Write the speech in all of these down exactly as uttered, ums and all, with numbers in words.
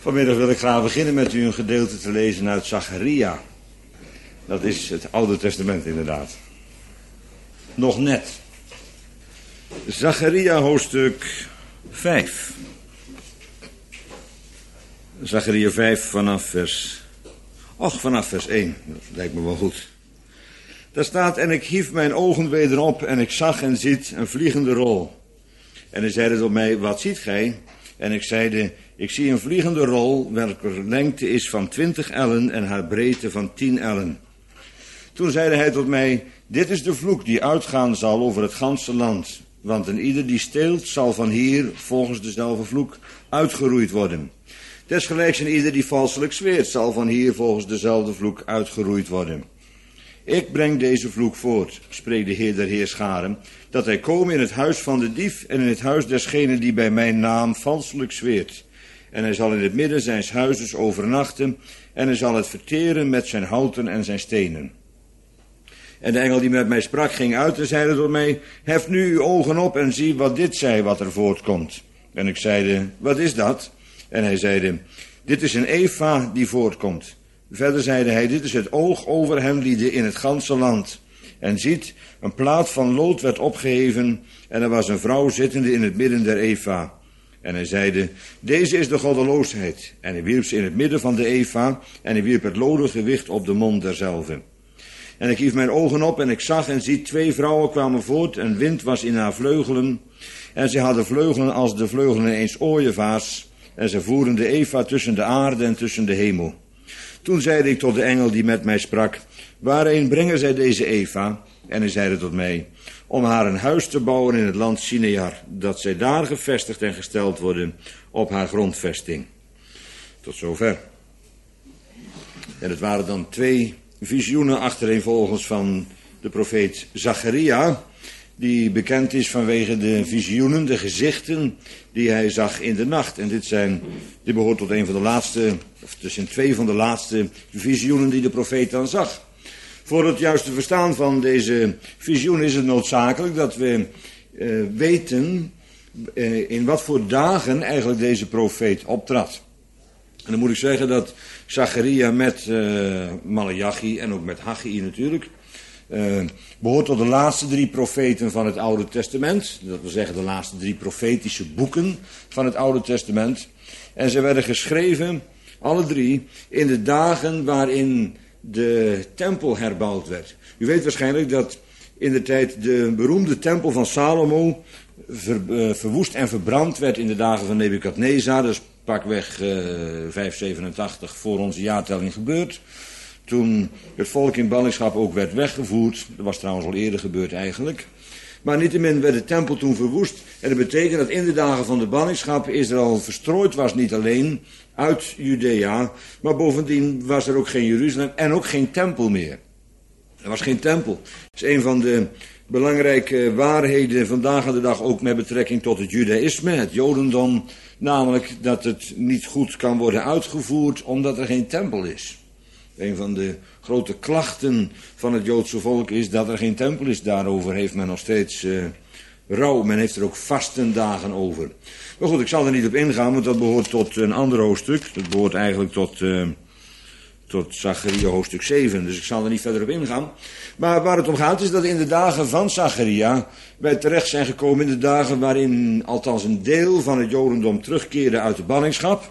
Vanmiddag wil ik graag beginnen met u een gedeelte te lezen uit Zacharia. Dat is het Oude Testament inderdaad. Nog net. Zacharia hoofdstuk vijf. Zacharia vijf vanaf vers... Och, vanaf vers één. Dat lijkt me wel goed. Daar staat: en ik hief mijn ogen weder op en ik zag en ziet een vliegende rol. En hij zeide tot mij: wat ziet gij? En ik zeide: ik zie een vliegende rol, welker lengte is van twintig ellen en haar breedte van tien ellen. Toen zeide hij tot mij: dit is de vloek die uitgaan zal over het ganse land. Want een ieder die steelt zal van hier, volgens dezelfde vloek, uitgeroeid worden. Desgelijks een ieder die valselijk zweert zal van hier, volgens dezelfde vloek, uitgeroeid worden. Ik breng deze vloek voort, spreekt de Heer der Heerscharen, dat hij komen in het huis van de dief en in het huis desgene die bij mijn naam valselijk zweert. En hij zal in het midden zijns huizes overnachten en hij zal het verteren met zijn houten en zijn stenen. En de engel die met mij sprak ging uit en zeide tot mij: hef nu uw ogen op en zie wat dit zij wat er voortkomt. En ik zeide: wat is dat? En hij zeide: dit is een Eva die voortkomt. Verder zeide hij: dit is het oog over hen lieden in het ganse land. En ziet, een plaat van lood werd opgeheven en er was een vrouw zittende in het midden der Eva. En hij zeide: deze is de goddeloosheid. En hij wierp ze in het midden van de Eva en hij wierp het loden gewicht op de mond derzelve. En ik hief mijn ogen op en ik zag en zie twee vrouwen kwamen voort en wind was in haar vleugelen. En zij hadden vleugelen als de vleugelen eens ooievaars. En zij voeren de Eva tussen de aarde en tussen de hemel. Toen zeide ik tot de engel die met mij sprak: waarheen brengen zij deze Eva? En hij zeide tot mij: om haar een huis te bouwen in het land Sinear, dat zij daar gevestigd en gesteld worden op haar grondvesting. Tot zover. En het waren dan twee visioenen achtereenvolgens van de profeet Zacharia, die bekend is vanwege de visioenen, de gezichten die hij zag in de nacht. En dit zijn, dit behoort tot een van de laatste, of tussen twee van de laatste visioenen die de profeet dan zag. Voor het juiste verstaan van deze visioen is het noodzakelijk dat we uh, weten uh, in wat voor dagen eigenlijk deze profeet optrad. En dan moet ik zeggen dat Zacharia met uh, Maleachi en ook met Haggai natuurlijk Uh, behoort tot de laatste drie profeten van het Oude Testament. Dat wil zeggen de laatste drie profetische boeken van het Oude Testament. En ze werden geschreven, alle drie, in de dagen waarin de tempel herbouwd werd. U weet waarschijnlijk dat in de tijd de beroemde tempel van Salomo ver, uh, verwoest en verbrand werd in de dagen van Nebukadnezar. Dat is pakweg uh, vijfhonderdzevenentachtig voor onze jaartelling gebeurd. Toen het volk in ballingschap ook werd weggevoerd. Dat was trouwens al eerder gebeurd eigenlijk. Maar niettemin werd de tempel toen verwoest. En dat betekent dat in de dagen van de ballingschap Israël verstrooid was, niet alleen uit Judea, maar bovendien was er ook geen Jeruzalem en ook geen tempel meer. Er was geen tempel. Dat is een van de belangrijke waarheden vandaag aan de dag ook met betrekking tot het judaïsme, het jodendom. Namelijk dat het niet goed kan worden uitgevoerd omdat er geen tempel is. Een van de grote klachten van het Joodse volk is dat er geen tempel is. Daarover heeft men nog steeds uh, rouw. Men heeft er ook vastendagen over. Maar goed, ik zal er niet op ingaan, want dat behoort tot een ander hoofdstuk. Dat behoort eigenlijk tot, uh, tot Zacharia hoofdstuk zeven. Dus ik zal er niet verder op ingaan. Maar waar het om gaat is dat in de dagen van Zacharia wij terecht zijn gekomen in de dagen waarin althans een deel van het Jodendom terugkeerde uit de ballingschap.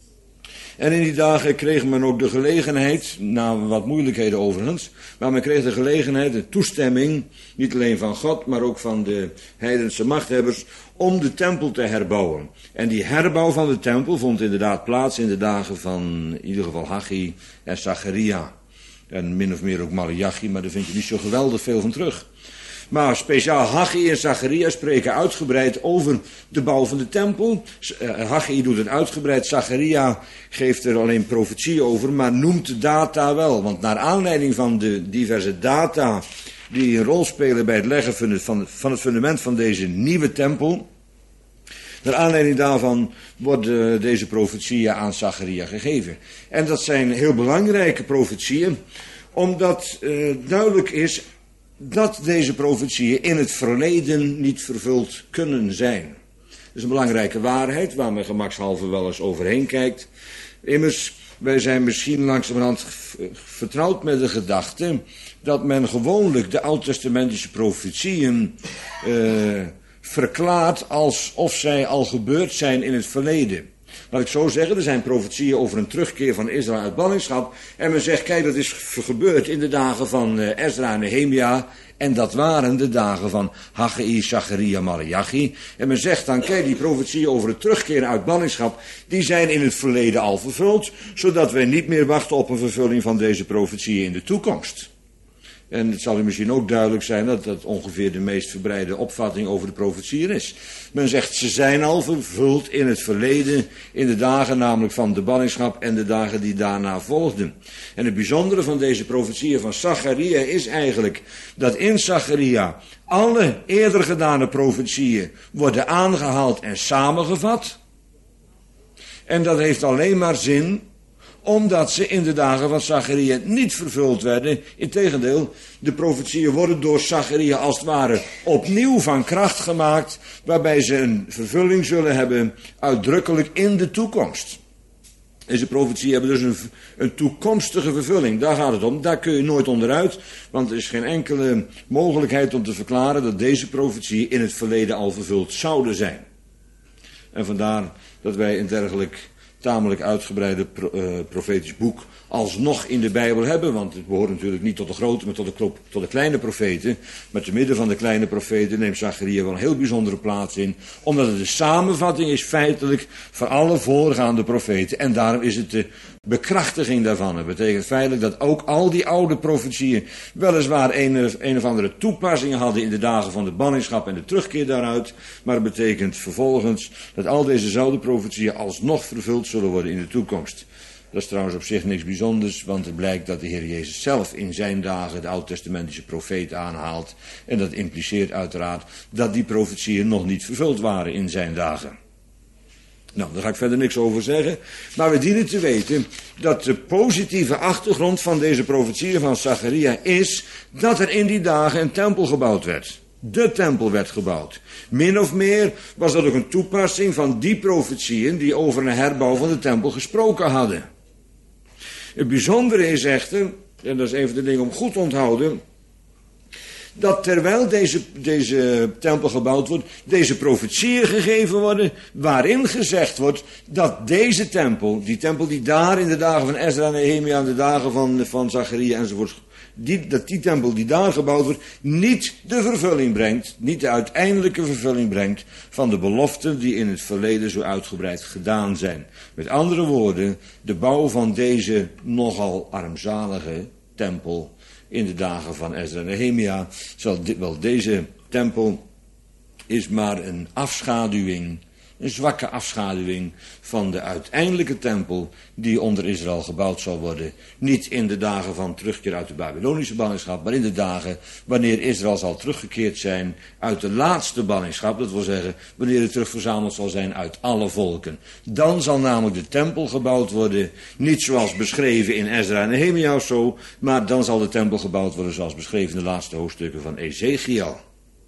En in die dagen kreeg men ook de gelegenheid, na wat moeilijkheden overigens, maar men kreeg de gelegenheid, de toestemming, niet alleen van God, maar ook van de heidense machthebbers, om de tempel te herbouwen. En die herbouw van de tempel vond inderdaad plaats in de dagen van in ieder geval Haggai en Zacharia. En min of meer ook Maleachi, maar daar vind je niet zo geweldig veel van terug. Maar speciaal Haggai en Zacharia spreken uitgebreid over de bouw van de tempel. Haggai doet het uitgebreid, Zacharia geeft er alleen profetie over, maar noemt de data wel. Want naar aanleiding van de diverse data die een rol spelen bij het leggen van het, van het fundament van deze nieuwe tempel, naar aanleiding daarvan worden deze profetieën aan Zacharia gegeven. En dat zijn heel belangrijke profetieën, omdat uh, duidelijk is dat deze profetieën in het verleden niet vervuld kunnen zijn. is een belangrijke waarheid waar men gemakshalve wel eens overheen kijkt. Immers, wij zijn misschien langzamerhand vertrouwd met de gedachte dat men gewoonlijk de oud-testamentische profetieën uh, verklaart alsof zij al gebeurd zijn in het verleden. Laat ik zo zeggen, er zijn profetieën over een terugkeer van Israël uit ballingschap. En men zegt, kijk, dat is gebeurd in de dagen van uh, Ezra en Nehemia. En dat waren de dagen van Haggai, Zacharia, Maleachi. En men zegt dan, kijk, die profetieën over het terugkeren uit ballingschap, die zijn in het verleden al vervuld, zodat wij niet meer wachten op een vervulling van deze profetieën in de toekomst. En het zal u misschien ook duidelijk zijn dat dat ongeveer de meest verbreide opvatting over de profetieën is. Men zegt, ze zijn al vervuld in het verleden, in de dagen namelijk van de ballingschap en de dagen die daarna volgden. En het bijzondere van deze profetieën van Zacharia is eigenlijk dat in Zacharia alle eerder gedane profetieën worden aangehaald en samengevat. En dat heeft alleen maar zin omdat ze in de dagen van Zacharia niet vervuld werden. Integendeel, de profetieën worden door Zacharia als het ware opnieuw van kracht gemaakt, waarbij ze een vervulling zullen hebben uitdrukkelijk in de toekomst. Deze profetieën hebben dus een, een toekomstige vervulling. Daar gaat het om. Daar kun je nooit onderuit. Want er is geen enkele mogelijkheid om te verklaren dat deze profetieën in het verleden al vervuld zouden zijn. En vandaar dat wij een dergelijk tamelijk uitgebreide pro, uh, profetisch boek alsnog in de Bijbel hebben. Want het behoort natuurlijk niet tot de grote, maar tot de, tot de kleine profeten. Maar te midden van de kleine profeten neemt Zacharia wel een heel bijzondere plaats in. Omdat het de samenvatting is feitelijk van alle voorgaande profeten. En daarom is het de bekrachtiging daarvan. Het betekent feitelijk dat ook al die oude profetieën weliswaar een, een of andere toepassing hadden in de dagen van de ballingschap en de terugkeer daaruit. Maar het betekent vervolgens dat al dezezelfde profetieën alsnog vervuld zullen worden in de toekomst. Dat is trouwens op zich niks bijzonders, want het blijkt dat de Heer Jezus zelf in zijn dagen de oud-testamentische profeet aanhaalt. En dat impliceert uiteraard dat die profetieën nog niet vervuld waren in zijn dagen. Nou, daar ga ik verder niks over zeggen. Maar we dienen te weten dat de positieve achtergrond van deze profetieën van Zacharia is dat er in die dagen een tempel gebouwd werd. De tempel werd gebouwd. Min of meer was dat ook een toepassing van die profetieën die over een herbouw van de tempel gesproken hadden. Het bijzondere is echter, en dat is even de ding om goed te onthouden, dat terwijl deze, deze tempel gebouwd wordt, deze profetieën gegeven worden, waarin gezegd wordt dat deze tempel, die tempel die daar in de dagen van Ezra en Nehemia, in de dagen van, van Zacharia enzovoort, die, dat die tempel die daar gebouwd wordt, niet de vervulling brengt, niet de uiteindelijke vervulling brengt van de beloften die in het verleden zo uitgebreid gedaan zijn. Met andere woorden, de bouw van deze nogal armzalige tempel in de dagen van Ezra en Nehemia, zal dit, wel deze tempel is maar een afschaduwing, een zwakke afschaduwing van de uiteindelijke tempel die onder Israël gebouwd zal worden. Niet in de dagen van terugkeer uit de Babylonische ballingschap, maar in de dagen wanneer Israël zal teruggekeerd zijn uit de laatste ballingschap. Dat wil zeggen, wanneer het terugverzameld zal zijn uit alle volken. Dan zal namelijk de tempel gebouwd worden, niet zoals beschreven in Ezra en Nehemia of zo, maar dan zal de tempel gebouwd worden zoals beschreven in de laatste hoofdstukken van Ezekiel.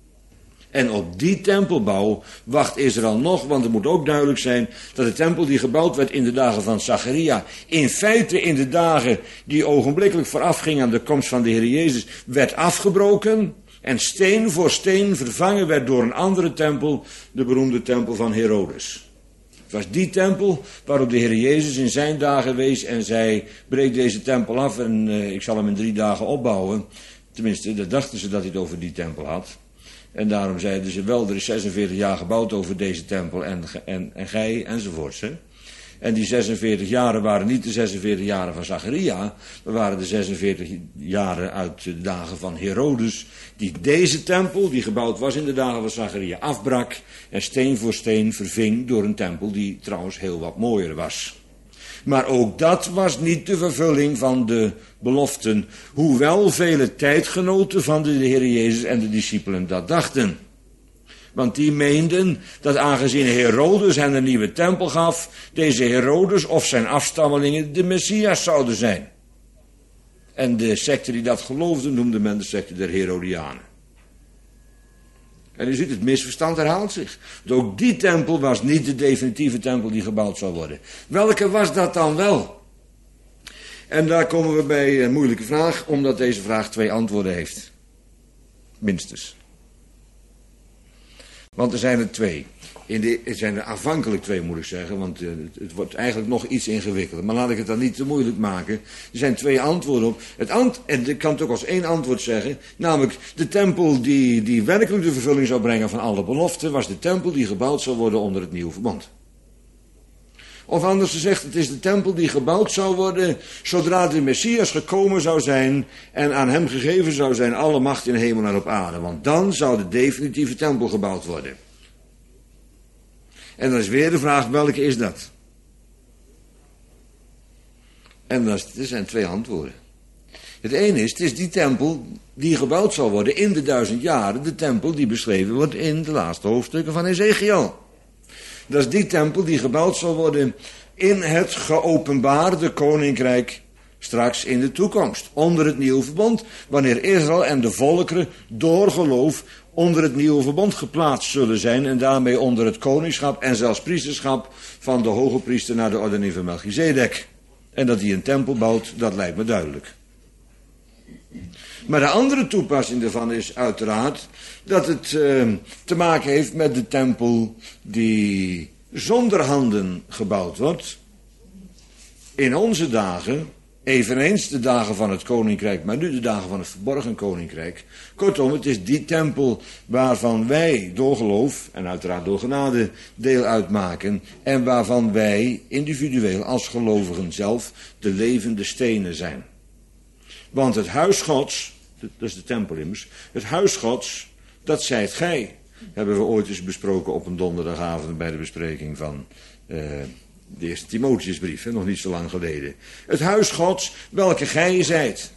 En op die tempelbouw wacht Israël nog, want het moet ook duidelijk zijn dat de tempel die gebouwd werd in de dagen van Zacharia, in feite in de dagen die ogenblikkelijk voorafgingen aan de komst van de Heer Jezus, werd afgebroken en steen voor steen vervangen werd door een andere tempel, de beroemde tempel van Herodes. Het was die tempel waarop de Heer Jezus in zijn dagen wees en zei, breek deze tempel af en uh, ik zal hem in drie dagen opbouwen. Tenminste, dat dachten ze dat hij het over die tempel had. En daarom zeiden ze wel, er is zesenveertig jaar gebouwd over deze tempel en, en, en gij enzovoorts. Hè? En die zesenveertig jaren waren niet de zesenveertig jaren van Zacharia, maar waren de zesenveertig jaren uit de dagen van Herodes, die deze tempel, die gebouwd was in de dagen van Zacharia, afbrak en steen voor steen verving door een tempel die trouwens heel wat mooier was. Maar ook dat was niet de vervulling van de beloften, hoewel vele tijdgenoten van de Heer Jezus en de discipelen dat dachten. Want die meenden dat aangezien Herodes hen een nieuwe tempel gaf, deze Herodes of zijn afstammelingen de Messias zouden zijn. En de secte die dat geloofde noemde men de secte der Herodianen. En u ziet, het misverstand herhaalt zich. Dus ook die tempel was niet de definitieve tempel die gebouwd zou worden. Welke was dat dan wel? En daar komen we bij een moeilijke vraag, omdat deze vraag twee antwoorden heeft. Minstens. Want er zijn er twee. In de, er zijn er aanvankelijk twee, moet ik zeggen, want uh, het, het wordt eigenlijk nog iets ingewikkelder. Maar laat ik het dan niet te moeilijk maken. Er zijn twee antwoorden op. Het ant, en ik kan het ook als één antwoord zeggen, namelijk de tempel die, die werkelijk de vervulling zou brengen van alle beloften, was de tempel die gebouwd zou worden onder het nieuwe verbond. Of anders gezegd, het is de tempel die gebouwd zou worden zodra de Messias gekomen zou zijn en aan hem gegeven zou zijn alle macht in hemel en op aarde. Want dan zou de definitieve tempel gebouwd worden. En dan is weer de vraag, welke is dat? En dat is, er zijn twee antwoorden. Het ene is, het is die tempel die gebouwd zal worden in de duizend jaren, de tempel die beschreven wordt in de laatste hoofdstukken van Ezekiel. Dat is die tempel die gebouwd zal worden in het geopenbaarde koninkrijk straks in de toekomst. Onder het nieuwe verbond, wanneer Israël en de volkeren door geloof onder het nieuwe verbond geplaatst zullen zijn en daarmee onder het koningschap en zelfs priesterschap van de hoge priester naar de ordening van Melchizedek. En dat hij een tempel bouwt, dat lijkt me duidelijk. Maar de andere toepassing daarvan is uiteraard dat het uh, te maken heeft met de tempel die zonder handen gebouwd wordt. In onze dagen, eveneens de dagen van het koninkrijk, maar nu de dagen van het verborgen koninkrijk. Kortom, het is die tempel waarvan wij door geloof en uiteraard door genade deel uitmaken en waarvan wij individueel als gelovigen zelf de levende stenen zijn. Want het huis Gods, dat is de tempel immers, het huis Gods, dat zijt gij. Hebben we ooit eens besproken op een donderdagavond bij de bespreking van uh, de eerste Timotheusbrief, hè, nog niet zo lang geleden. Het huis Gods, welke gij zijt.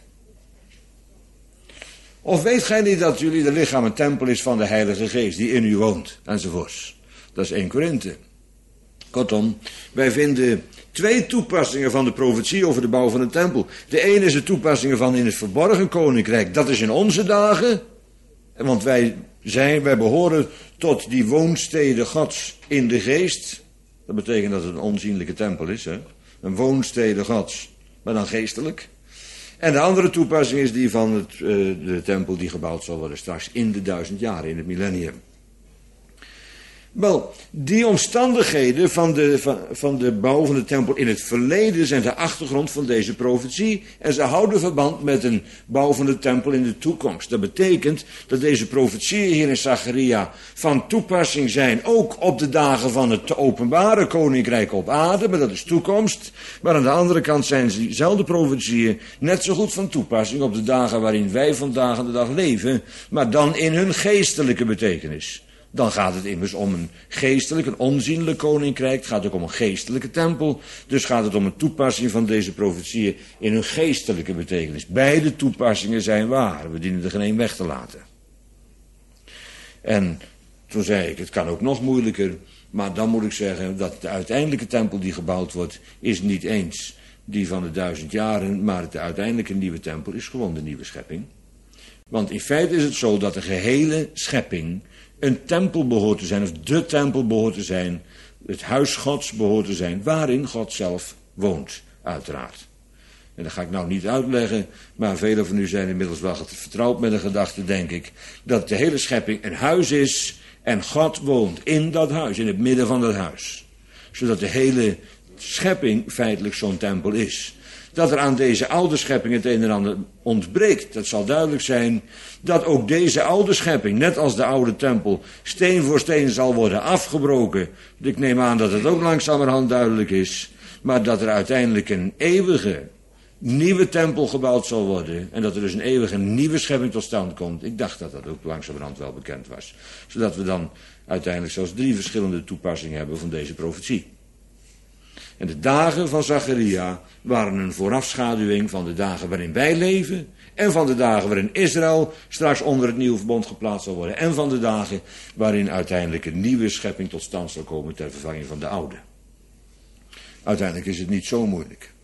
Of weet gij niet dat jullie de lichaam een tempel is van de Heilige Geest die in u woont, enzovoorts. Dat is één Korinthe. Kortom, wij vinden twee toepassingen van de profetie over de bouw van de tempel. De ene is de toepassingen van in het verborgen koninkrijk. Dat is in onze dagen. Want wij zijn, wij behoren tot die woonstede Gods in de geest. Dat betekent dat het een onzienlijke tempel is. Hè? Een woonstede Gods, maar dan geestelijk. En de andere toepassing is die van het, uh, de tempel die gebouwd zal worden straks in de duizend jaren, in het millennium. Wel, die omstandigheden van de, van, van de bouw van de tempel in het verleden zijn de achtergrond van deze profetie. En ze houden verband met een bouw van de tempel in de toekomst. Dat betekent dat deze profetieën hier in Zacharia van toepassing zijn. Ook op de dagen van het te openbare koninkrijk op aarde, maar dat is toekomst. Maar aan de andere kant zijn diezelfde profetieën net zo goed van toepassing op de dagen waarin wij vandaag aan de dag leven. Maar dan in hun geestelijke betekenis. Dan gaat het immers om een geestelijk, een onzienlijk koninkrijk. Het gaat ook om een geestelijke tempel. Dus gaat het om een toepassing van deze profetieën in hun geestelijke betekenis. Beide toepassingen zijn waar. We dienen er geen één weg te laten. En toen zei ik, het kan ook nog moeilijker. Maar dan moet ik zeggen dat de uiteindelijke tempel die gebouwd wordt, is niet eens die van de duizend jaren. Maar de uiteindelijke nieuwe tempel is gewoon de nieuwe schepping. Want in feite is het zo dat de gehele schepping een tempel behoort te zijn, of de tempel behoort te zijn, het huis Gods behoort te zijn, waarin God zelf woont, uiteraard. En dat ga ik nou niet uitleggen, maar velen van u zijn inmiddels wel vertrouwd met de gedachte, denk ik, dat de hele schepping een huis is en God woont in dat huis, in het midden van dat huis. Zodat de hele schepping feitelijk zo'n tempel is. Dat er aan deze oude schepping het een en ander ontbreekt, dat zal duidelijk zijn. Dat ook deze oude schepping, net als de oude tempel, steen voor steen zal worden afgebroken. Ik neem aan dat het ook langzamerhand duidelijk is. Maar dat er uiteindelijk een eeuwige nieuwe tempel gebouwd zal worden. En dat er dus een eeuwige nieuwe schepping tot stand komt. Ik dacht dat dat ook langzamerhand wel bekend was. Zodat we dan uiteindelijk zelfs drie verschillende toepassingen hebben van deze profetie. En de dagen van Zacharia waren een voorafschaduwing van de dagen waarin wij leven. En van de dagen waarin Israël straks onder het nieuwe verbond geplaatst zal worden. En van de dagen waarin uiteindelijk een nieuwe schepping tot stand zal komen ter vervanging van de oude. Uiteindelijk is het niet zo moeilijk.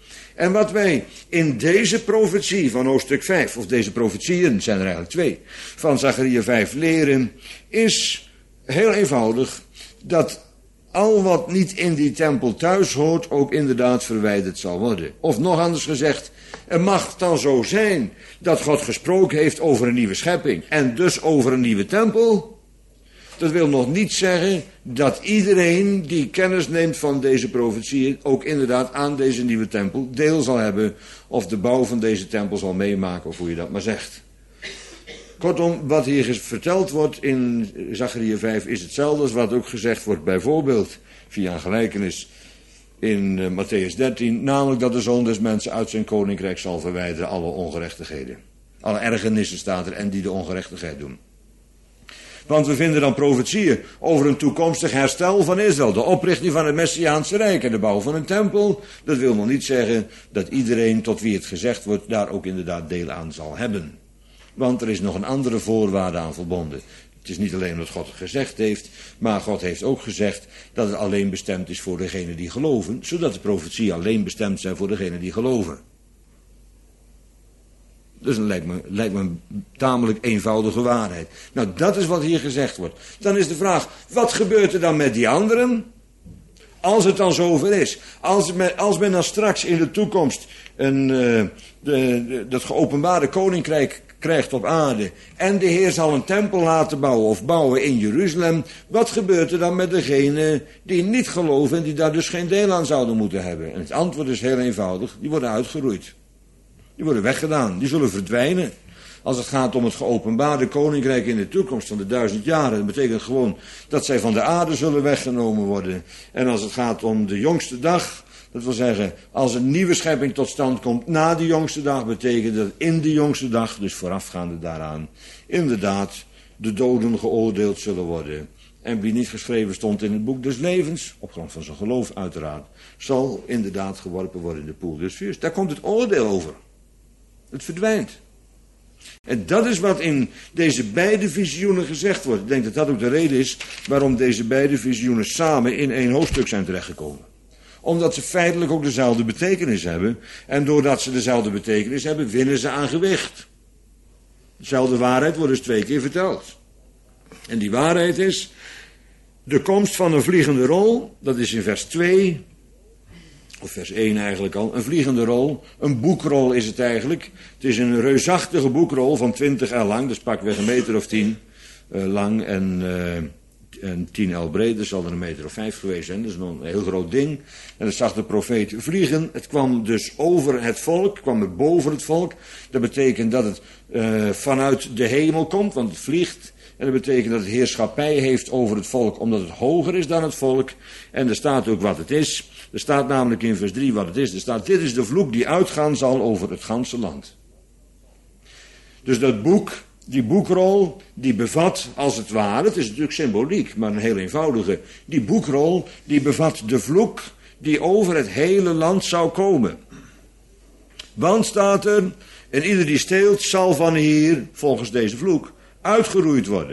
En wat wij in deze profetie van hoofdstuk vijf, of deze profetieën, zijn er eigenlijk twee, van Zacharia vijf leren, is heel eenvoudig dat al wat niet in die tempel thuis hoort ook inderdaad verwijderd zal worden. Of nog anders gezegd, er mag dan zo zijn dat God gesproken heeft over een nieuwe schepping en dus over een nieuwe tempel. Dat wil nog niet zeggen dat iedereen die kennis neemt van deze profetieën ook inderdaad aan deze nieuwe tempel deel zal hebben of de bouw van deze tempel zal meemaken, of hoe je dat maar zegt. Kortom, wat hier verteld wordt in Zacharia vijf is hetzelfde als wat ook gezegd wordt bijvoorbeeld via een gelijkenis in uh, Matthäus dertien, namelijk dat de Zoon des Mensen uit zijn koninkrijk zal verwijderen alle ongerechtigheden. Alle ergernissen staat er en die de ongerechtigheid doen. Want we vinden dan profetieën over een toekomstig herstel van Israël, de oprichting van het Messiaanse Rijk en de bouw van een tempel. Dat wil nog niet zeggen dat iedereen tot wie het gezegd wordt daar ook inderdaad deel aan zal hebben. Want er is nog een andere voorwaarde aan verbonden. Het is niet alleen wat God gezegd heeft, maar God heeft ook gezegd dat het alleen bestemd is voor degenen die geloven, zodat de profetieën alleen bestemd zijn voor degenen die geloven. Dus dat lijkt me, lijkt me een tamelijk eenvoudige waarheid. Nou, dat is wat hier gezegd wordt. Dan is de vraag, wat gebeurt er dan met die anderen? Als het dan zover is. Als men, als men dan straks in de toekomst een, uh, de, de, dat geopenbaarde koninkrijk krijgt op aarde en de Heer zal een tempel laten bouwen of bouwen in Jeruzalem, wat gebeurt er dan met degenen die niet geloven en die daar dus geen deel aan zouden moeten hebben? En het antwoord is heel eenvoudig, die worden uitgeroeid. Die worden weggedaan, die zullen verdwijnen. Als het gaat om het geopenbaarde koninkrijk in de toekomst van de duizend jaren, dat betekent gewoon dat zij van de aarde zullen weggenomen worden. En als het gaat om de jongste dag, dat wil zeggen, als een nieuwe schepping tot stand komt na de jongste dag, betekent dat in de jongste dag, dus voorafgaande daaraan, inderdaad de doden geoordeeld zullen worden. En wie niet geschreven stond in het boek des levens, op grond van zijn geloof uiteraard, zal inderdaad geworpen worden in de poel des vuurs. Daar komt het oordeel over. Het verdwijnt. En dat is wat in deze beide visioenen gezegd wordt. Ik denk dat dat ook de reden is waarom deze beide visioenen samen in één hoofdstuk zijn terechtgekomen. Omdat ze feitelijk ook dezelfde betekenis hebben. En doordat ze dezelfde betekenis hebben, winnen ze aan gewicht. Dezelfde waarheid wordt dus twee keer verteld. En die waarheid is de komst van een vliegende rol, dat is in vers twee, of vers één eigenlijk al, een vliegende rol, een boekrol is het eigenlijk. Het is een reusachtige boekrol van twintig el lang, dus pakweg een meter of tien uh, lang en, uh, en tien el breed, dus zal er een meter of vijf geweest zijn. Dat is nog een heel groot ding. En dat zag de profeet vliegen. Het kwam dus over het volk, kwam er boven het volk. Dat betekent dat het uh, vanuit de hemel komt, want het vliegt. En dat betekent dat het heerschappij heeft over het volk, omdat het hoger is dan het volk. En er staat ook wat het is. Er staat namelijk in vers drie wat het is. Er staat, dit is de vloek die uitgaan zal over het ganse land. Dus dat boek, die boekrol, die bevat als het ware, het is natuurlijk symboliek, maar een heel eenvoudige. Die boekrol, die bevat de vloek die over het hele land zou komen. Want staat er, en ieder die steelt zal van hier, volgens deze vloek, uitgeroeid worden.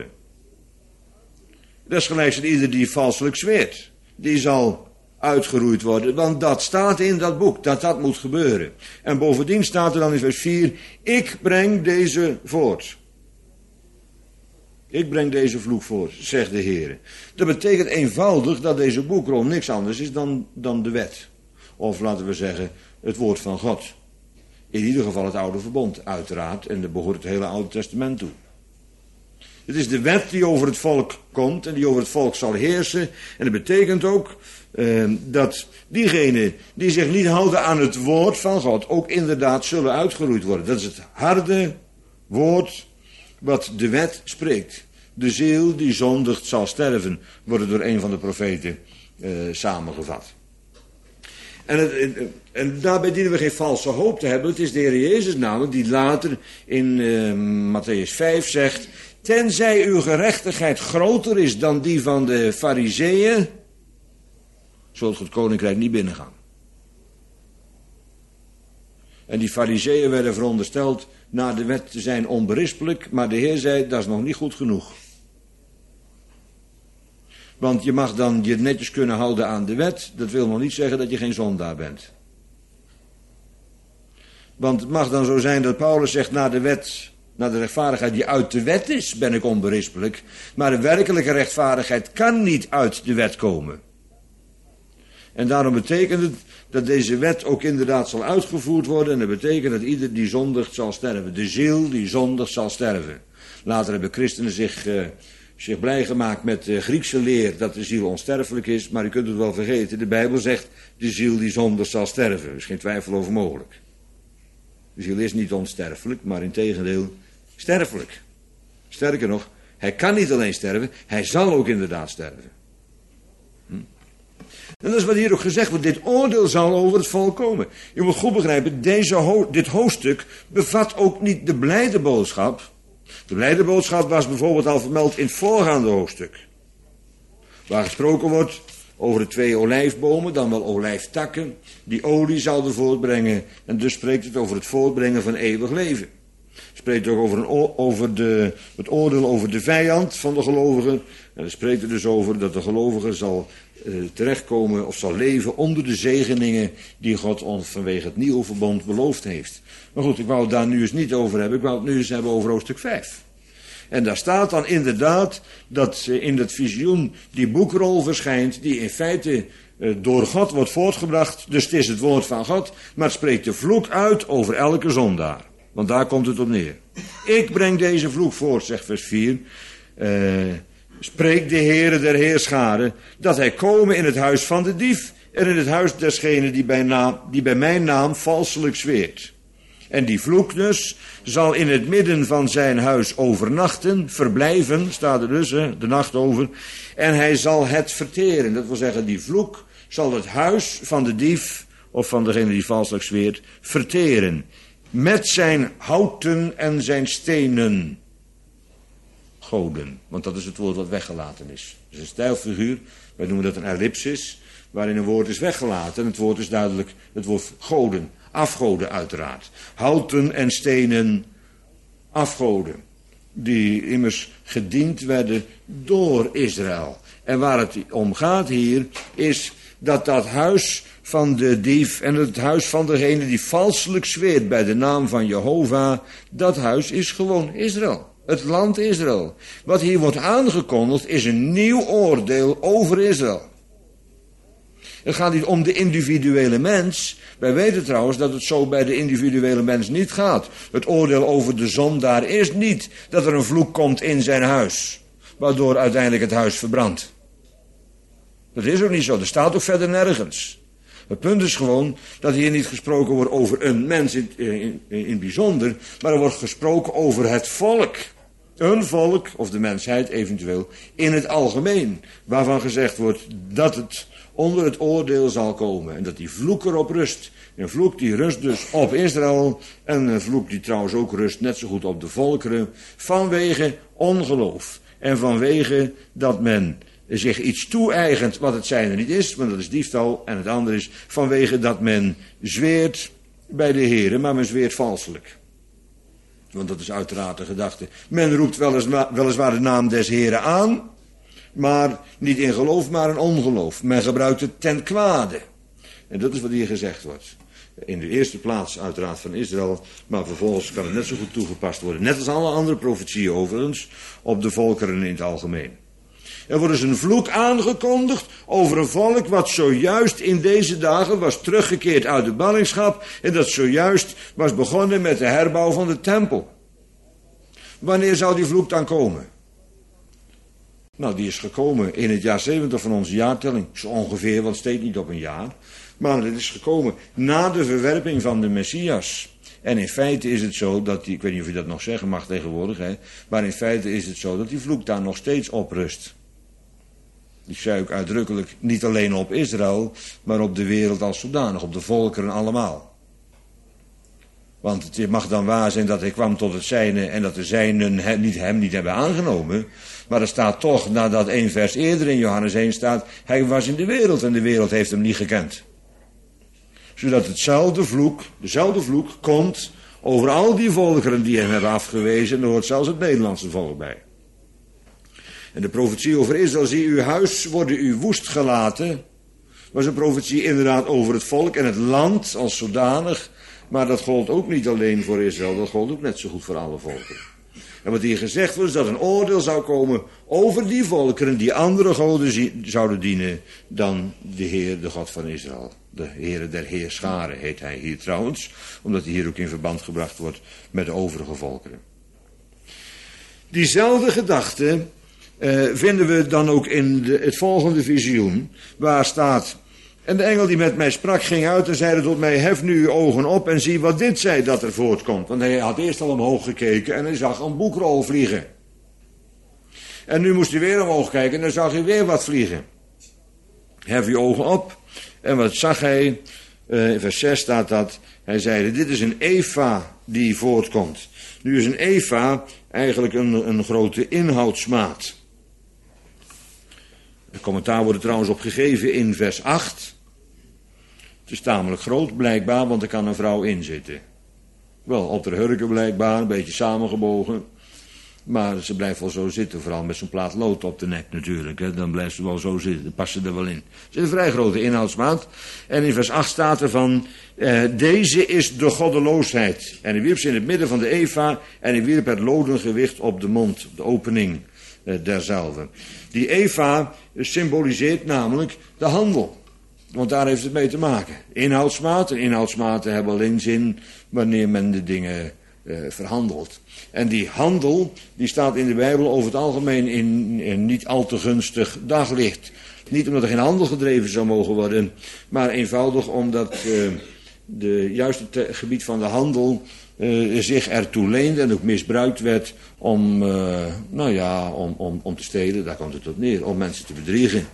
Dat is gelijk aan ieder die valselijk zweert. Die zal uitgeroeid worden, want dat staat in dat boek, dat dat moet gebeuren. En bovendien staat er dan in vers vier, ik breng deze voort. Ik breng deze vloek voort, zegt de Heer. Dat betekent eenvoudig dat deze boekrol niks anders is dan, dan de wet. Of laten we zeggen, het woord van God. In ieder geval het oude verbond, uiteraard, en daar behoort het hele Oude Testament toe. Het is de wet die over het volk komt en die over het volk zal heersen. En dat betekent ook eh, dat diegenen die zich niet houden aan het woord van God ook inderdaad zullen uitgeroeid worden. Dat is het harde woord wat de wet spreekt. De ziel die zondigt zal sterven, wordt door een van de profeten eh, samengevat. En, het, en, en daarbij dienen we geen valse hoop te hebben. Het is de Heer Jezus namelijk die later in uh, Matthäus vijf zegt, tenzij uw gerechtigheid groter is dan die van de Farizeeën, zult het koninkrijk niet binnengaan. En die Farizeeën werden verondersteld naar de wet te zijn onberispelijk, maar de Heer zei, dat is nog niet goed genoeg. Want je mag dan je netjes kunnen houden aan de wet, dat wil nog niet zeggen dat je geen zondaar bent. Want het mag dan zo zijn dat Paulus zegt, na de wet, na de rechtvaardigheid die uit de wet is, ben ik onberispelijk. Maar de werkelijke rechtvaardigheid kan niet uit de wet komen. En daarom betekent het dat deze wet ook inderdaad zal uitgevoerd worden. En dat betekent dat ieder die zondigt zal sterven. De ziel die zondigt zal sterven. Later hebben christenen zich, uh, zich blij gemaakt met de Griekse leer dat de ziel onsterfelijk is. Maar u kunt het wel vergeten, de Bijbel zegt, de ziel die zondigt zal sterven. Er is geen twijfel over mogelijk. De ziel is niet onsterfelijk, maar integendeel sterfelijk. Sterker nog, hij kan niet alleen sterven, hij zal ook inderdaad sterven. Hm? En dat is wat hier ook gezegd wordt, dit oordeel zal over het volk komen. Je moet goed begrijpen, deze ho- dit hoofdstuk bevat ook niet de blijde boodschap. De blijde boodschap was bijvoorbeeld al vermeld in het voorgaande hoofdstuk. Waar gesproken wordt over de twee olijfbomen, dan wel olijftakken, die olie zouden voortbrengen. En dus spreekt het over het voortbrengen van eeuwig leven. Het spreekt ook over, een o- over de, het oordeel over de vijand van de gelovigen. En het spreekt er dus over dat de gelovige zal uh, terechtkomen of zal leven onder de zegeningen die God ons vanwege het nieuwe verbond beloofd heeft. Maar goed, ik wou het daar nu eens niet over hebben. Ik wou het nu eens hebben over hoofdstuk vijf. En daar staat dan inderdaad dat in dat visioen die boekrol verschijnt, die in feite uh, door God wordt voortgebracht. Dus het is het woord van God, maar het spreekt de vloek uit over elke zondaar. Want daar komt het op neer. Ik breng deze vloek voort, zegt vers vier. Uh, spreekt de Heere der Heerscharen, dat hij komen in het huis van de dief en in het huis desgene die bij, naam, die bij mijn naam valselijk zweert. En die vloek dus zal in het midden van zijn huis overnachten, verblijven, staat er dus, hè, de nacht over. En hij zal het verteren. Dat wil zeggen, die vloek zal het huis van de dief, of van degene die valselijk zweert, verteren. Met zijn houten en zijn stenen. Goden, want dat is het woord wat weggelaten is. Dat is een stijlfiguur, wij noemen dat een ellipsis, waarin een woord is weggelaten. En het woord is duidelijk het woord goden. Afgoden uiteraard. Houten en stenen afgoden. Die immers gediend werden door Israël. En waar het om gaat hier is dat dat huis van de dief en het huis van degene die valselijk zweert bij de naam van Jehovah, dat huis is gewoon Israël. Het land Israël. Wat hier wordt aangekondigd is een nieuw oordeel over Israël. Het gaat niet om de individuele mens. Wij weten trouwens dat het zo bij de individuele mens niet gaat. Het oordeel over de zondaar is niet dat er een vloek komt in zijn huis, waardoor uiteindelijk het huis verbrandt. Dat is ook niet zo, dat staat ook verder nergens. Het punt is gewoon dat hier niet gesproken wordt over een mens in, in, in het bijzonder, maar er wordt gesproken over het volk. Een volk, of de mensheid eventueel, in het algemeen, waarvan gezegd wordt dat het onder het oordeel zal komen. En dat die vloek erop rust. Een vloek die rust dus op Israël. En een vloek die trouwens ook rust net zo goed op de volkeren. Vanwege ongeloof. En vanwege dat men zich iets toe-eigent wat het zijne niet is. Want dat is diefstal. En het andere is vanwege dat men zweert bij de Heere. Maar men zweert valselijk. Want dat is uiteraard de gedachte. Men roept weliswaar, weliswaar de naam des Heeren aan. Maar niet in geloof, maar in ongeloof. Men gebruikt het ten kwade. En dat is wat hier gezegd wordt. In de eerste plaats uiteraard van Israël, maar vervolgens kan het net zo goed toegepast worden. Net als alle andere profetieën overigens, op de volkeren in het algemeen. Er wordt dus een vloek aangekondigd over een volk wat zojuist in deze dagen was teruggekeerd uit de ballingschap en dat zojuist was begonnen met de herbouw van de tempel. Wanneer zou die vloek dan komen? Nou, die is gekomen in het jaar zeventig van onze jaartelling. Zo ongeveer, want het steekt niet op een jaar. Maar het is gekomen na de verwerping van de Messias. En in feite is het zo dat die, ik weet niet of je dat nog zeggen mag tegenwoordig, hè, maar in feite is het zo dat die vloek daar nog steeds op rust. Ik zei ook uitdrukkelijk niet alleen op Israël, maar op de wereld als zodanig, op de volkeren allemaal. Want het mag dan waar zijn dat hij kwam tot het zijne en dat de zijnen hem niet, hem niet hebben aangenomen. Maar er staat toch, nadat één vers eerder in Johannes één staat, hij was in de wereld en de wereld heeft hem niet gekend. Zodat hetzelfde vloek, dezelfde vloek komt over al die volkeren die hem hebben afgewezen. En er hoort zelfs het Nederlandse volk bij. En de profetie over Israël, zie uw huis worden u woest gelaten, was een profetie inderdaad over het volk en het land als zodanig. Maar dat gold ook niet alleen voor Israël, dat gold ook net zo goed voor alle volken. En wat hier gezegd wordt is dat een oordeel zou komen over die volkeren die andere goden zouden dienen dan de Heer, de God van Israël. De Heere der Heerscharen heet hij hier trouwens, omdat hij hier ook in verband gebracht wordt met de overige volkeren. Diezelfde gedachte uh, vinden we dan ook in de, het volgende visioen, waar staat: en de engel die met mij sprak ging uit en zeide tot mij: hef nu uw ogen op en zie wat dit zij dat er voortkomt. Want hij had eerst al omhoog gekeken en hij zag een boekrol vliegen. En nu moest hij weer omhoog kijken en dan zag hij weer wat vliegen. Hef uw ogen op. En wat zag hij? Uh, in vers zes staat dat. Hij zeide: dit is een eva die voortkomt. Nu is een eva eigenlijk een, een grote inhoudsmaat. Het commentaar wordt er trouwens op gegeven in vers acht. Het is tamelijk groot blijkbaar, want er kan een vrouw in zitten. Wel, op de hurken blijkbaar, een beetje samengebogen. Maar ze blijft wel zo zitten, vooral met zo'n plaat lood op de nek natuurlijk. Hè. Dan blijft ze wel zo zitten, dan past ze er wel in. Het is een vrij grote inhoudsmaat. En in vers acht staat er van: eh, deze is de goddeloosheid. En hij wierp ze in het midden van de eva en hij wierp het loden gewicht op de mond, de opening eh, derzelve. Die eva symboliseert namelijk de handel. Want daar heeft het mee te maken. Inhoudsmaat. En inhoudsmaten hebben alleen zin wanneer men de dingen uh, verhandelt. En die handel, die staat in de Bijbel over het algemeen in, in niet al te gunstig daglicht. Niet omdat er geen handel gedreven zou mogen worden, maar eenvoudig omdat uh, de juiste te- gebied van de handel uh, zich ertoe leende en ook misbruikt werd om, uh, nou ja, om, om, om te stelen, daar komt het op neer, om mensen te bedriegen.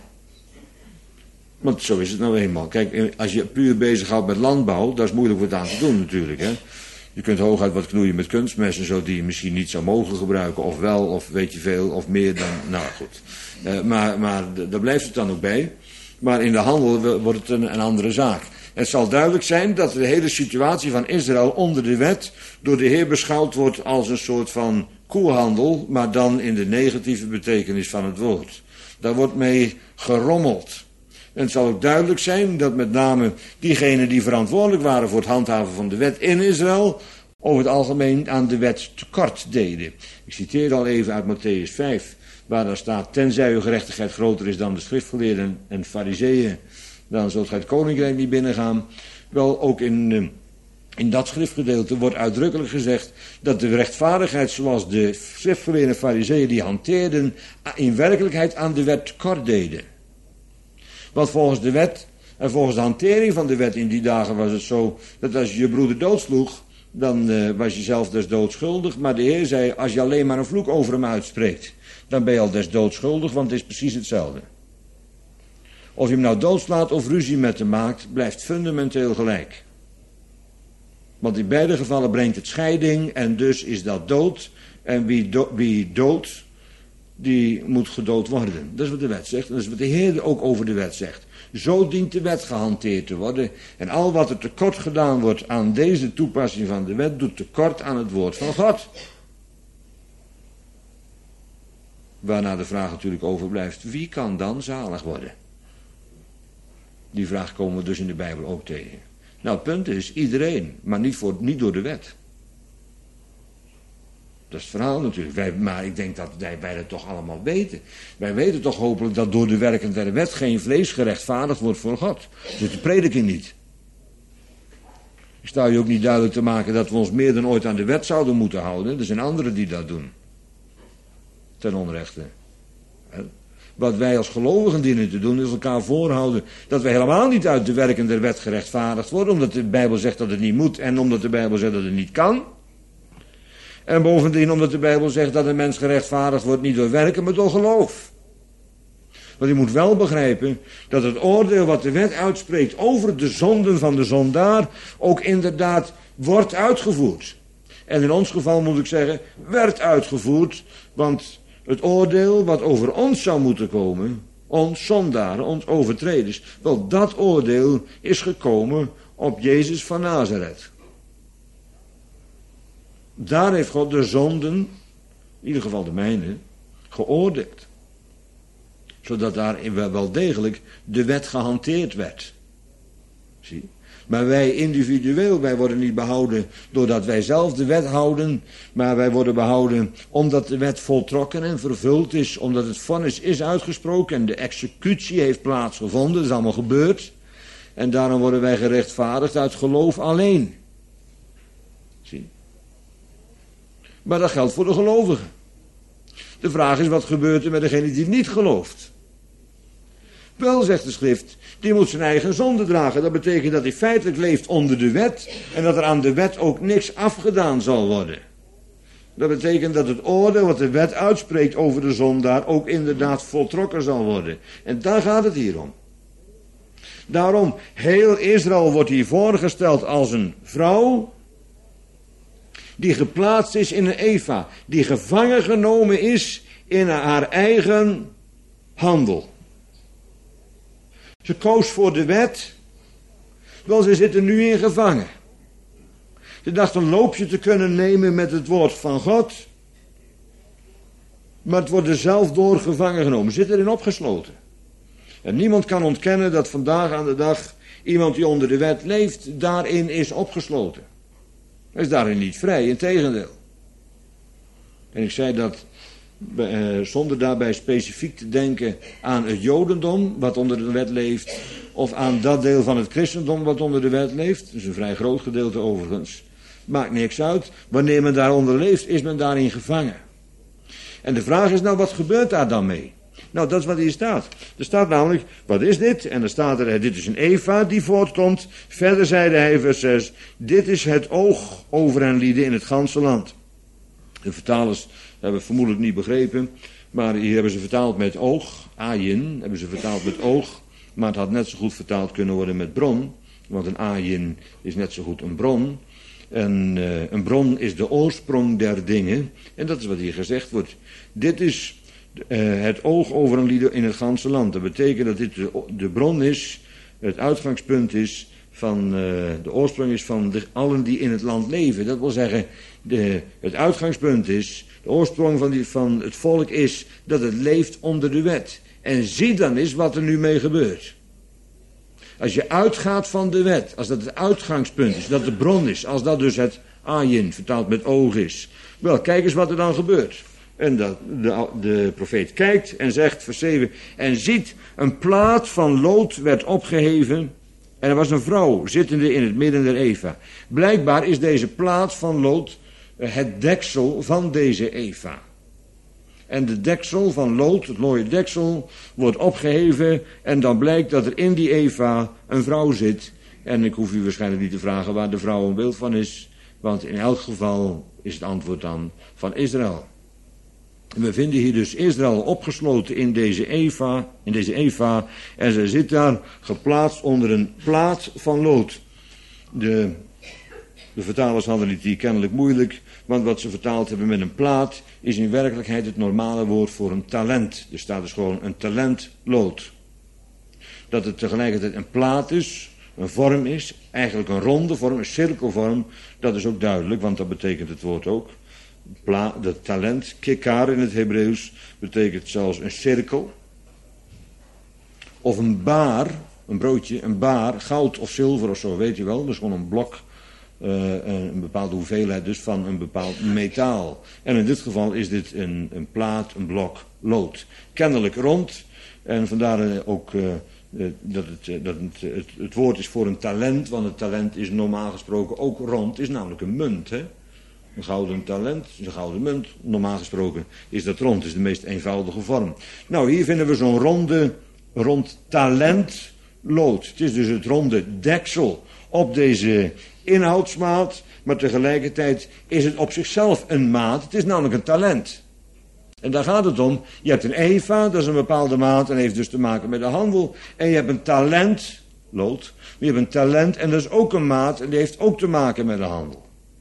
Want zo is het nou eenmaal. Kijk, als je puur bezighoudt met landbouw, dat is moeilijk wat aan te doen natuurlijk, hè. Je kunt hooguit wat knoeien met kunstmest en zo die je misschien niet zou mogen gebruiken, of wel, of weet je veel, of meer dan, nou goed. Uh, maar, maar daar blijft het dan ook bij. Maar in de handel wordt het een, een andere zaak. Het zal duidelijk zijn dat de hele situatie van Israël onder de wet door de Heer beschouwd wordt als een soort van koehandel, maar dan in de negatieve betekenis van het woord. Daar wordt mee gerommeld. En het zal ook duidelijk zijn dat met name diegenen die verantwoordelijk waren voor het handhaven van de wet in Israël over het algemeen aan de wet tekort deden. Ik citeer al even uit Mattheüs vijf, waar daar staat: tenzij uw gerechtigheid groter is dan de schriftgeleerden en fariseeën, dan zult gij het koninkrijk niet binnengaan. Wel, ook in, in dat schriftgedeelte wordt uitdrukkelijk gezegd dat de rechtvaardigheid zoals de schriftgeleerden en fariseeën die hanteerden in werkelijkheid aan de wet tekort deden. Want volgens de wet en volgens de hantering van de wet in die dagen was het zo dat als je je broeder doodsloeg, dan uh, was je zelf des doods schuldig. Maar de Heer zei: als je alleen maar een vloek over hem uitspreekt, dan ben je al des doods schuldig, want het is precies hetzelfde. Of je hem nou doodslaat of ruzie met hem maakt, blijft fundamenteel gelijk. Want in beide gevallen brengt het scheiding en dus is dat dood. En wie, do- wie dood, die moet gedood worden. Dat is wat de wet zegt. En dat is wat de Heer ook over de wet zegt. Zo dient de wet gehanteerd te worden. En al wat er tekort gedaan wordt aan deze toepassing van de wet, doet tekort aan het woord van God. Waarna de vraag natuurlijk overblijft: wie kan dan zalig worden? Die vraag komen we dus in de Bijbel ook tegen. Nou, het punt is: iedereen, maar niet, voor, niet door de wet. Dat is het verhaal natuurlijk. Wij, maar ik denk dat wij, wij dat toch allemaal weten. Wij weten toch hopelijk dat door de werken der wet geen vlees gerechtvaardigd wordt voor God. Dus de prediking niet. Ik sta je ook niet duidelijk te maken dat we ons meer dan ooit aan de wet zouden moeten houden. Er zijn anderen die dat doen. Ten onrechte. Wat wij als gelovigen dienen te doen is elkaar voorhouden dat wij helemaal niet uit de werken der wet gerechtvaardigd worden. Omdat de Bijbel zegt dat het niet moet en omdat de Bijbel zegt dat het niet kan. En bovendien omdat de Bijbel zegt dat een mens gerechtvaardigd wordt niet door werken, maar door geloof. Want je moet wel begrijpen dat het oordeel wat de wet uitspreekt over de zonden van de zondaar ook inderdaad wordt uitgevoerd. En in ons geval moet ik zeggen, werd uitgevoerd, want het oordeel wat over ons zou moeten komen, ons zondaren, ons overtreders, wel dat oordeel is gekomen op Jezus van Nazareth. Daar heeft God de zonden, in ieder geval de mijne, geoordeeld. Zodat daar wel degelijk de wet gehanteerd werd. Zie. Maar wij individueel, wij worden niet behouden doordat wij zelf de wet houden, maar wij worden behouden omdat de wet voltrokken en vervuld is, omdat het vonnis is uitgesproken en de executie heeft plaatsgevonden, dat is allemaal gebeurd. En daarom worden wij gerechtvaardigd uit geloof alleen. Zie. Maar dat geldt voor de gelovigen. De vraag is, wat gebeurt er met degene die niet gelooft? Wel, zegt de schrift, die moet zijn eigen zonde dragen. Dat betekent dat hij feitelijk leeft onder de wet en dat er aan de wet ook niks afgedaan zal worden. Dat betekent dat het oordeel wat de wet uitspreekt over de zondaar ook inderdaad voltrokken zal worden. En daar gaat het hier om. Daarom, heel Israël wordt hier voorgesteld als een vrouw die geplaatst is in een Eva, die gevangen genomen is in haar eigen handel. Ze koos voor de wet, wel, ze zitten nu in gevangen. Ze dacht een loopje te kunnen nemen met het woord van God, maar het wordt er zelf door gevangen genomen, ze zitten erin opgesloten. En niemand kan ontkennen dat vandaag aan de dag iemand die onder de wet leeft, daarin is opgesloten. Hij is daarin niet vrij, integendeel. En ik zei dat eh, zonder daarbij specifiek te denken aan het Jodendom, wat onder de wet leeft, of aan dat deel van het christendom wat onder de wet leeft. Dat is een vrij groot gedeelte overigens. Maakt niks uit. Wanneer men daaronder leeft, is men daarin gevangen. En de vraag is nou, wat gebeurt daar dan mee? Nou, dat is wat hier staat. Er staat namelijk, wat is dit? En dan staat er, dit is een Eva die voortkomt. Verder zeide hij, vers zes, dit is het oog over hen lieden in het ganse land. De vertalers hebben het vermoedelijk niet begrepen, maar hier hebben ze vertaald met oog, ayin, hebben ze vertaald met oog, maar het had net zo goed vertaald kunnen worden met bron, want een ayin is net zo goed een bron. En uh, een bron is de oorsprong der dingen, en dat is wat hier gezegd wordt. Dit is Uh, het oog over een lieden in het ganse land. Dat betekent dat dit de, de bron is, het uitgangspunt is van, uh, de oorsprong is van de, allen die in het land leven. Dat wil zeggen, de, het uitgangspunt is, de oorsprong van, die, van het volk is dat het leeft onder de wet. En zie dan eens wat er nu mee gebeurt. Als je uitgaat van de wet, als dat het uitgangspunt is, dat de bron is, als dat dus het ayin, vertaald met oog is. Wel, kijk eens wat er dan gebeurt. En dat de, de profeet kijkt en zegt, vers zeven, en ziet, een plaat van lood werd opgeheven en er was een vrouw zittende in het midden der Eva. Blijkbaar is deze plaat van lood het deksel van deze Eva. En de deksel van lood, het mooie deksel, wordt opgeheven en dan blijkt dat er in die Eva een vrouw zit. En ik hoef u waarschijnlijk niet te vragen waar de vrouw een beeld van is, want in elk geval is het antwoord dan van Israël. We vinden hier dus Israël opgesloten in deze Eva, in deze Eva, en ze zit daar geplaatst onder een plaat van lood. De, de vertalers hadden het hier kennelijk moeilijk, want wat ze vertaald hebben met een plaat is in werkelijkheid het normale woord voor een talent. Er staat dus gewoon een talent lood. Dat het tegelijkertijd een plaat is, een vorm is, eigenlijk een ronde vorm, een cirkelvorm, dat is ook duidelijk, want dat betekent het woord ook. Pla, de talent, kikar in het Hebreeuws, betekent zelfs een cirkel. Of een baar, een broodje, een baar, goud of zilver of zo, weet je wel. Dat is gewoon een blok, uh, een bepaalde hoeveelheid dus van een bepaald metaal. En in dit geval is dit een, een plaat, een blok lood. Kennelijk rond, en vandaar ook uh, dat, het, dat het, het, het woord is voor een talent, want het talent is normaal gesproken ook rond, het is namelijk een munt, hè. Een gouden talent, een gouden munt, normaal gesproken is dat rond, is de meest eenvoudige vorm. Nou, hier vinden we zo'n ronde, rond talent lood. Het is dus het ronde deksel op deze inhoudsmaat, maar tegelijkertijd is het op zichzelf een maat. Het is namelijk een talent. En daar gaat het om. Je hebt een Eva, dat is een bepaalde maat en heeft dus te maken met de handel. En je hebt een talent, lood, je hebt een talent en dat is ook een maat en die heeft ook te maken met de handel.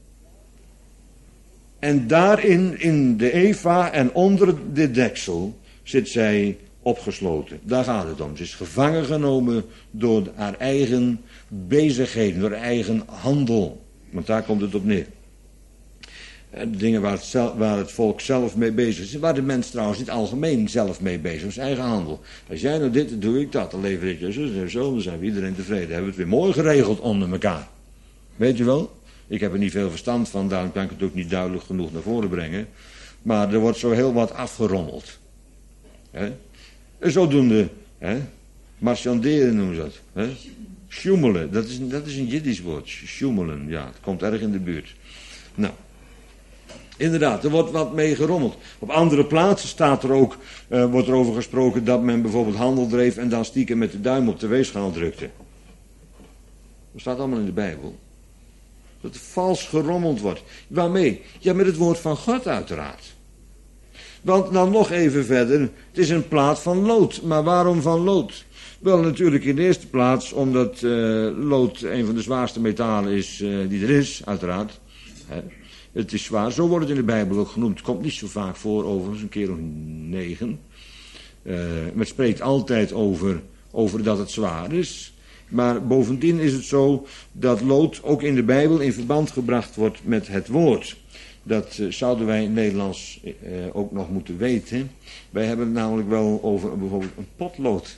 En daarin, in de Eva en onder dit deksel, zit zij opgesloten. Daar gaat het om. Ze is gevangen genomen door haar eigen bezigheden, door haar eigen handel. Want daar komt het op neer. En de dingen waar het, zelf, waar het volk zelf mee bezig is. Waar de mens trouwens niet algemeen zelf mee bezig is. Zijn eigen handel. Als jij nou dit, dan doe ik dat. Dan lever ik je zo en zo. Dan zijn we iedereen tevreden. Dan hebben we het weer mooi geregeld onder elkaar. Weet je wel? Ik heb er niet veel verstand van. Daarom kan ik het ook niet duidelijk genoeg naar voren brengen. Maar er wordt zo heel wat afgerommeld. Hè? En zodoende. Hè? Marchanderen noemen ze dat. Hè? Sjoemelen. Dat is, dat is een Jiddisch woord. Sjoemelen. Ja, het komt erg in de buurt. Nou. Inderdaad, er wordt wat mee gerommeld. Op andere plaatsen staat er ook, uh, wordt er over gesproken dat men bijvoorbeeld handel dreef en dan stiekem met de duim op de weegschaal drukte. Dat staat allemaal in de Bijbel. Dat er vals gerommeld wordt. Waarmee? Ja, met het woord van God uiteraard. Want dan nog even verder, het is een plaat van lood. Maar waarom van lood? Wel natuurlijk in de eerste plaats omdat uh, lood een van de zwaarste metalen is uh, die er is, uiteraard. Hè. Het is zwaar, zo wordt het in de Bijbel ook genoemd. Het komt niet zo vaak voor, overigens, een keer of negen. Uh, maar het spreekt altijd over, over dat het zwaar is. Maar bovendien is het zo dat lood ook in de Bijbel in verband gebracht wordt met het woord. Dat uh, zouden wij in het Nederlands uh, ook nog moeten weten. Wij hebben het namelijk wel over bijvoorbeeld een potlood.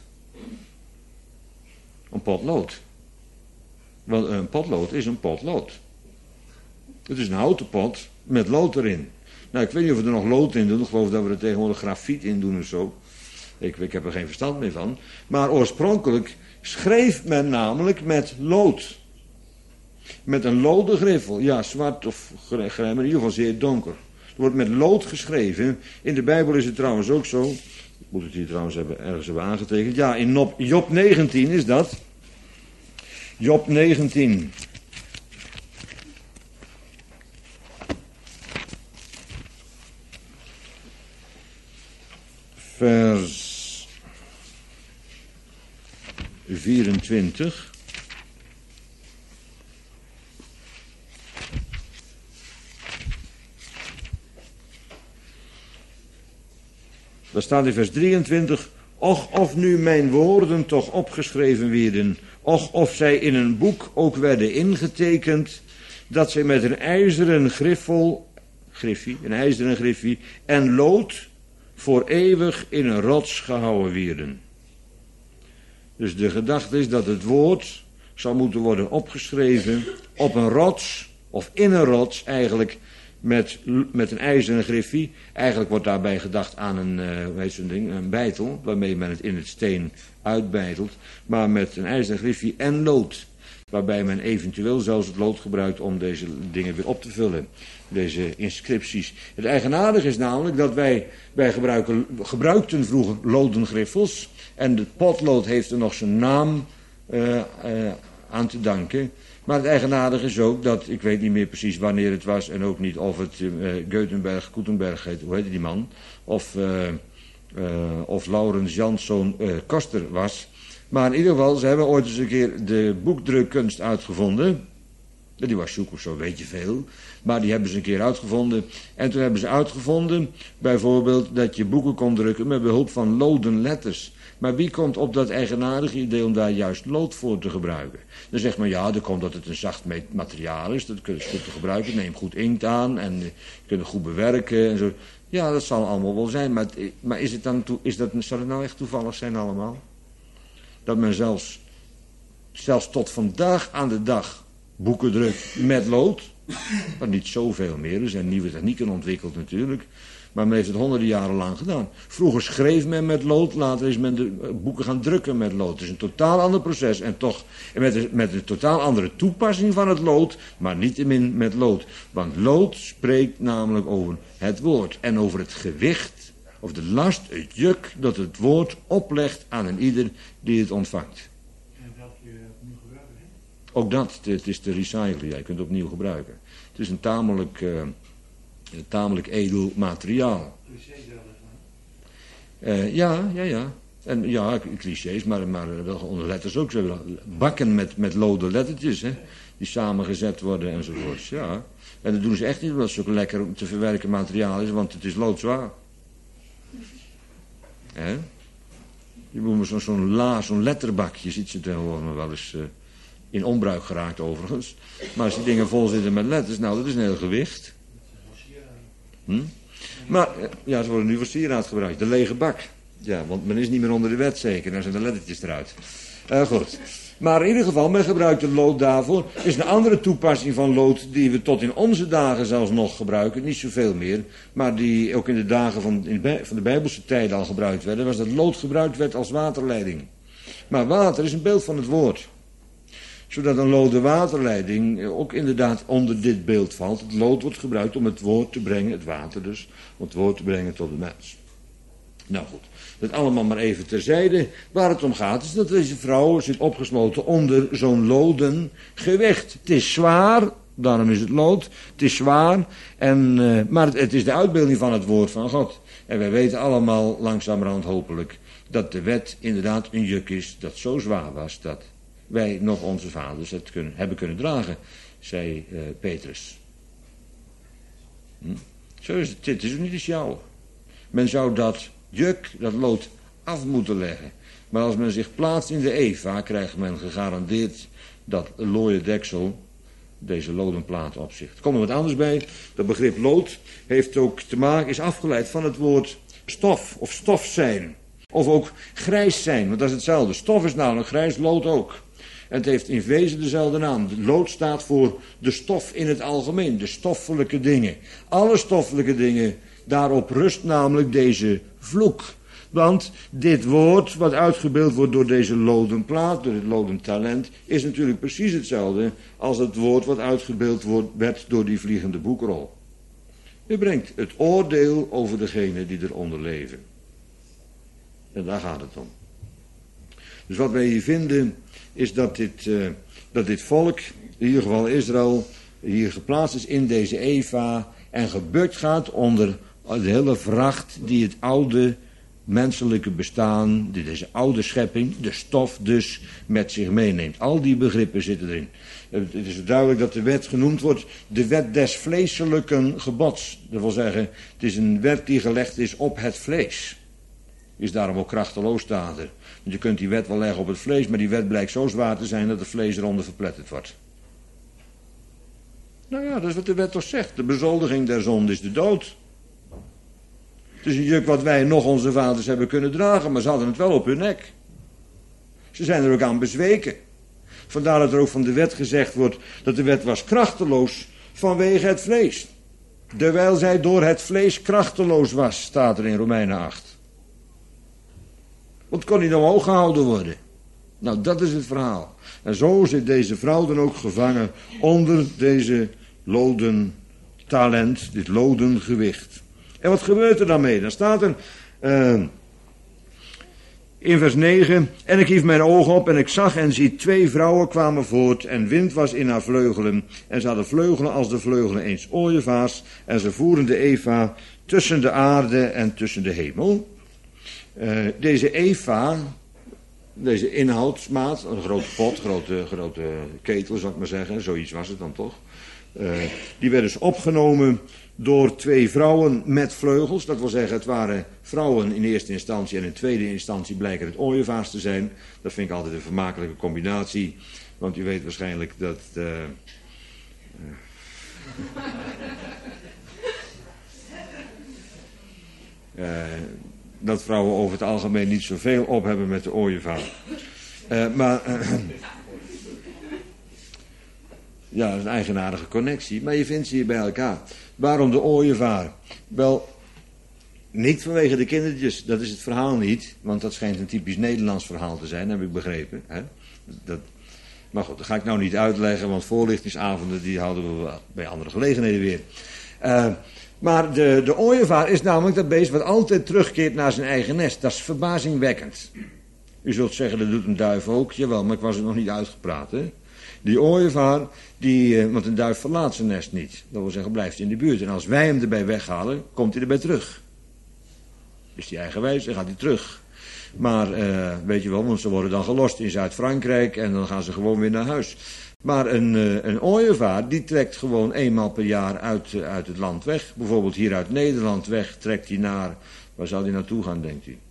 Een potlood. Want een potlood is een potlood. Het is een houten pot met lood erin. Nou, ik weet niet of we er nog lood in doen. Ik geloof dat we er tegenwoordig grafiet in doen of zo. Ik, ik heb er geen verstand meer van. Maar oorspronkelijk schreef men namelijk met lood. Met een lode griffel. Ja, zwart of grijs, maar in ieder geval zeer donker. Er wordt met lood geschreven. In de Bijbel is het trouwens ook zo. Ik moet het hier trouwens hebben, ergens hebben aangetekend. Ja, in Job negentien is dat. Job negentien. Vers vierentwintig. Daar staat in vers drieëntwintig. Och, of nu mijn woorden toch opgeschreven werden. Och, of zij in een boek ook werden ingetekend. Dat zij met een ijzeren griffel, griffie, een ijzeren griffie en lood voor eeuwig in een rots gehouden werden. Dus de gedachte is dat het woord zou moeten worden opgeschreven op een rots, of in een rots eigenlijk, met, met een ijzeren griffie. Eigenlijk wordt daarbij gedacht aan een, uh, hoe heet zo'n ding, een beitel, waarmee men het in het steen uitbeitelt, maar met een ijzeren griffie en lood. Waarbij men eventueel zelfs het lood gebruikt om deze dingen weer op te vullen. Deze inscripties. Het eigenaardige is namelijk dat wij, wij gebruiken, gebruikten vroeger lodengriffels. En het potlood heeft er nog zijn naam uh, uh, aan te danken. Maar het eigenaardige is ook dat, ik weet niet meer precies wanneer het was. En ook niet of het uh, Gutenberg, Gutenberg heet, hoe heette die man. Of, uh, uh, of Laurens Janszoon uh, Koster was. Maar in ieder geval, ze hebben ooit eens een keer de boekdrukkunst uitgevonden. Die was zoek of zo, weet je veel. Maar die hebben ze een keer uitgevonden. En toen hebben ze uitgevonden, bijvoorbeeld, dat je boeken kon drukken met behulp van loden letters. Maar wie komt op dat eigenaardige idee om daar juist lood voor te gebruiken? Dan zegt men, ja, dat komt dat het een zacht materiaal is. Dat kun je goed te gebruiken. Neem goed inkt aan en je kunt het goed bewerken en zo. Ja, dat zal allemaal wel zijn. Maar, het, maar is het dan toe, is dat, zal het nou echt toevallig zijn allemaal? Dat men zelfs, zelfs tot vandaag aan de dag boeken drukt met lood. Maar niet zoveel meer. Er zijn nieuwe technieken ontwikkeld natuurlijk. Maar men heeft het honderden jaren lang gedaan. Vroeger schreef men met lood. Later is men de boeken gaan drukken met lood. Het is een totaal ander proces. En toch met een, met een totaal andere toepassing van het lood. Maar niettemin met lood. Want lood spreekt namelijk over het woord. En over het gewicht. Of de last, het juk dat het woord oplegt aan een ieder die het ontvangt. En dat je opnieuw gebruiken, hè? Ook dat, het is te recyclen. Jij kunt het opnieuw gebruiken. Het is een tamelijk, uh, een tamelijk edel materiaal. Clichés wel eens, Uh, ja, ja, ja. En ja, clichés, maar, maar wel onder letters ook zo. Bakken met, met lode lettertjes, hè. Die samengezet worden enzovoorts, ja. En dat doen ze echt niet omdat het zo lekker te verwerken materiaal is, want het is loodzwaar. Hè? Je moet zo'n zo'n la, zo'n letterbakje, ziet ze tegenwoordig wel eens uh, in onbruik geraakt overigens. Maar als die dingen vol zitten met letters, nou dat is een heel gewicht. Hm? Maar, ja, ze worden nu voor sieraad gebruikt. De lege bak. Ja, want men is niet meer onder de wet zeker. Dan zijn de lettertjes eruit. Uh, goed. Maar in ieder geval, men gebruikt het lood daarvoor. Er is een andere toepassing van lood die we tot in onze dagen zelfs nog gebruiken. Niet zoveel meer. Maar die ook in de dagen van, in bij, van de Bijbelse tijden al gebruikt werden. Was dat lood gebruikt werd als waterleiding. Maar water is een beeld van het woord. Zodat een loden waterleiding ook inderdaad onder dit beeld valt. Het lood wordt gebruikt om het woord te brengen, het water dus, om het woord te brengen tot de mens. Nou goed, dat allemaal maar even terzijde. Waar het om gaat is dat deze vrouw zit opgesloten onder zo'n loden gewicht. Het is zwaar, daarom is het lood, het is zwaar, en, uh, maar het, het is de uitbeelding van het woord van God. En wij weten allemaal langzamerhand hopelijk dat de wet inderdaad een juk is dat zo zwaar was dat wij nog onze vaders het kunnen, hebben kunnen dragen, zei uh, Petrus. Hm? Zo is het, dit is niet eens jou. Men zou dat juk, dat lood, af moeten leggen. Maar als men zich plaatst in de Eva, krijgt men gegarandeerd dat looie deksel deze lodenplaat op zich. Er komt er wat anders bij. Dat begrip lood heeft ook te maken, is afgeleid van het woord stof of stof zijn. Of ook grijs zijn, want dat is hetzelfde. Stof is namelijk grijs, lood ook. En het heeft in wezen dezelfde naam. De lood staat voor de stof in het algemeen, de stoffelijke dingen. Alle stoffelijke dingen, daarop rust namelijk deze vloek. Want dit woord, wat uitgebeeld wordt door deze lodenplaat, door dit lodentalent, is natuurlijk precies hetzelfde als het woord wat uitgebeeld wordt, werd door die vliegende boekrol. U brengt het oordeel over degenen die eronder leven. En daar gaat het om. Dus wat wij hier vinden is dat dit, uh, dat dit volk, in ieder geval Israël, hier geplaatst is in deze Eva en gebukt gaat onder de hele vracht die het oude menselijke bestaan, deze oude schepping, de stof dus, met zich meeneemt. Al die begrippen zitten erin. Het is duidelijk dat de wet genoemd wordt de wet des vleeselijken gebods. Dat wil zeggen, het is een wet die gelegd is op het vlees. Is daarom ook krachteloos staat er. Want je kunt die wet wel leggen op het vlees, maar die wet blijkt zo zwaar te zijn dat het vlees eronder verpletterd wordt. Nou ja, dat is wat de wet toch zegt. De bezoldiging der zonde is de dood. Het is een juk wat wij nog onze vaders hebben kunnen dragen, maar ze hadden het wel op hun nek. Ze zijn er ook aan bezweken. Vandaar dat er ook van de wet gezegd wordt dat de wet was krachteloos vanwege het vlees. Terwijl zij door het vlees krachteloos was, staat er in Romeinen acht. Want het kon niet omhoog gehouden worden. Nou, dat is het verhaal. En zo zit deze vrouw dan ook gevangen onder deze loden talent, dit loden gewicht. En wat gebeurt er dan mee? Dan staat er uh, in vers negen. En ik hief mijn ogen op en ik zag en zie twee vrouwen kwamen voort. En wind was in haar vleugelen. En ze hadden vleugelen als de vleugelen eens ooievaars. En ze voeren de Eva tussen de aarde en tussen de hemel. Uh, deze Eva, deze inhoudsmaat, een grote pot, grote, grote ketel zou ik maar zeggen. Zoiets was het dan toch. Uh, die werd dus opgenomen door twee vrouwen met vleugels. Dat wil zeggen, het waren vrouwen in eerste instantie en in tweede instantie blijken het ooievaars te zijn. Dat vind ik altijd een vermakelijke combinatie. Want u weet waarschijnlijk dat... Uh, uh, dat vrouwen over het algemeen niet zoveel op hebben met de ooievaar. Uh, maar... Uh, ja, dat is een eigenaardige connectie. Maar je vindt ze hier bij elkaar. Waarom de ooievaar? Wel, niet vanwege de kindertjes. Dat is het verhaal niet. Want dat schijnt een typisch Nederlands verhaal te zijn, heb ik begrepen. Hè? Dat, maar goed, dat ga ik nou niet uitleggen. Want voorlichtingsavonden die houden we bij andere gelegenheden weer. Uh, maar de, de ooievaar is namelijk dat beest wat altijd terugkeert naar zijn eigen nest. Dat is verbazingwekkend. U zult zeggen, dat doet een duif ook. Jawel, maar ik was er nog niet uitgepraat, hè. Die ooievaar, die, want een duif verlaat zijn nest niet. Dat wil zeggen, blijft in de buurt. En als wij hem erbij weghalen, komt hij erbij terug. Is hij eigenwijs, dan gaat hij terug. Maar, uh, weet je wel, want ze worden dan gelost in Zuid-Frankrijk en dan gaan ze gewoon weer naar huis. Maar een, uh, een ooievaar, die trekt gewoon eenmaal per jaar uit, uh, uit het land weg. Bijvoorbeeld hier uit Nederland weg, trekt hij naar, waar zou hij naartoe gaan, denkt u?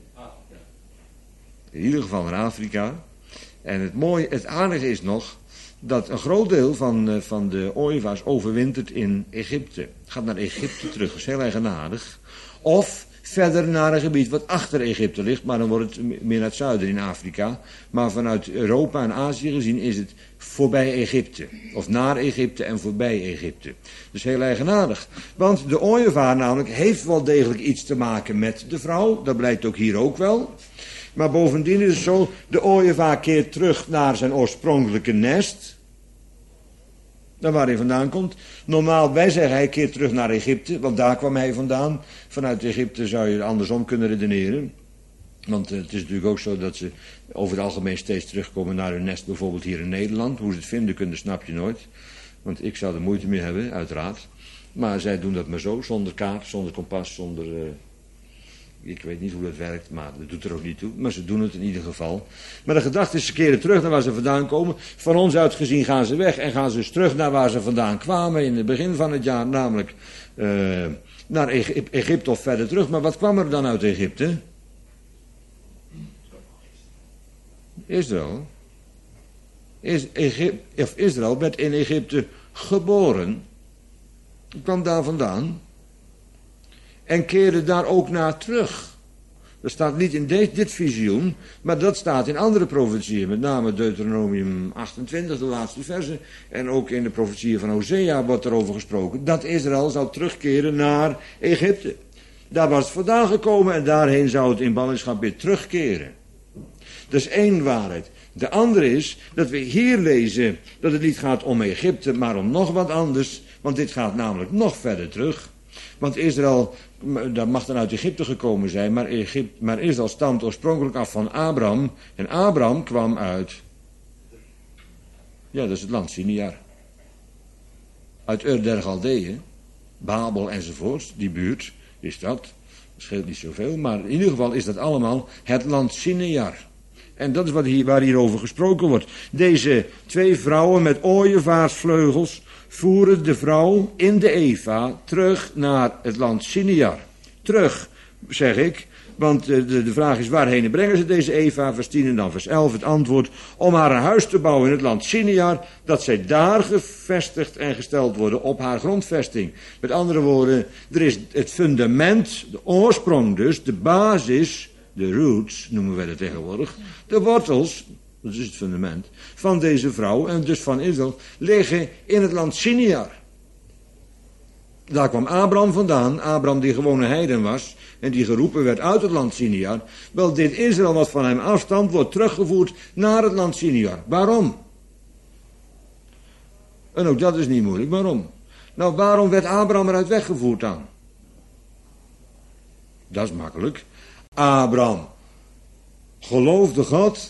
In ieder geval naar Afrika. En het mooie, het aardige is nog, dat een groot deel van, van de ooievaars overwintert in Egypte. Gaat naar Egypte terug, dat is heel eigenaardig. Of verder naar een gebied wat achter Egypte ligt, maar dan wordt het meer naar het zuiden in Afrika. Maar vanuit Europa en Azië gezien is het voorbij Egypte. Of naar Egypte en voorbij Egypte. Dus heel eigenaardig. Want de ooievaar namelijk heeft wel degelijk iets te maken met de vrouw. Dat blijkt ook hier ook wel. Maar bovendien is het zo, de ooievaar keert terug naar zijn oorspronkelijke nest. Daar waar hij vandaan komt. Normaal, wij zeggen hij keert terug naar Egypte, want daar kwam hij vandaan. Vanuit Egypte zou je andersom kunnen redeneren. Want uh, het is natuurlijk ook zo dat ze over het algemeen steeds terugkomen naar hun nest, bijvoorbeeld hier in Nederland. Hoe ze het vinden kunnen, snap je nooit. Want ik zou er moeite mee hebben, uiteraard. Maar zij doen dat maar zo, zonder kaart, zonder kompas, zonder... Uh, Ik weet niet hoe dat werkt, maar dat doet er ook niet toe. Maar ze doen het in ieder geval. Maar de gedachte is, ze keren terug naar waar ze vandaan komen. Van ons uit gezien gaan ze weg en gaan ze dus terug naar waar ze vandaan kwamen in het begin van het jaar. Namelijk uh, naar Egypte of verder terug. Maar wat kwam er dan uit Egypte? Israël. Is Egypte, of Israël werd in Egypte geboren. Kwam daar vandaan. En keerde daar ook naar terug. Dat staat niet in dit, dit visioen, maar dat staat in andere profetieën. Met name Deuteronomium achtentwintig, de laatste verse. En ook in de profetieën van Hosea wordt erover gesproken. Dat Israël zou terugkeren naar Egypte. Daar was het vandaan gekomen en daarheen zou het in ballingschap weer terugkeren. Dat is één waarheid. De andere is dat we hier lezen dat het niet gaat om Egypte, maar om nog wat anders. Want dit gaat namelijk nog verder terug. Want Israël, dat mag dan uit Egypte gekomen zijn, maar, Egypte, maar Israël stamt oorspronkelijk af van Abraham. En Abraham kwam uit, ja, dat is het land Siniar. Uit Ur der Galdeeën, Babel enzovoort, die buurt is dat. Dat scheelt niet zoveel, maar in ieder geval is dat allemaal het land Siniar. En dat is wat hier, waar hierover gesproken wordt. Deze twee vrouwen met ooievaarsvleugels voeren de vrouw in de Eva terug naar het land Siniar. Terug, zeg ik, want de, de, de vraag is waarheen brengen ze deze Eva, vers tien en dan vers elf. Het antwoord, om haar een huis te bouwen in het land Siniar, dat zij daar gevestigd en gesteld worden op haar grondvesting. Met andere woorden, er is het fundament, de oorsprong dus, de basis, de roots noemen wij dat tegenwoordig, de wortels, dat is het fundament, van deze vrouw en dus van Israël, liggen in het land Siniar. Daar kwam Abraham vandaan, Abraham die gewoon een heiden was en die geroepen werd uit het land Siniar. Wel, dit Israël wat van hem afstamt, wordt teruggevoerd naar het land Siniar. Waarom? En ook dat is niet moeilijk, waarom? Nou, waarom werd Abraham eruit weggevoerd dan? Dat is makkelijk. Abraham geloofde God.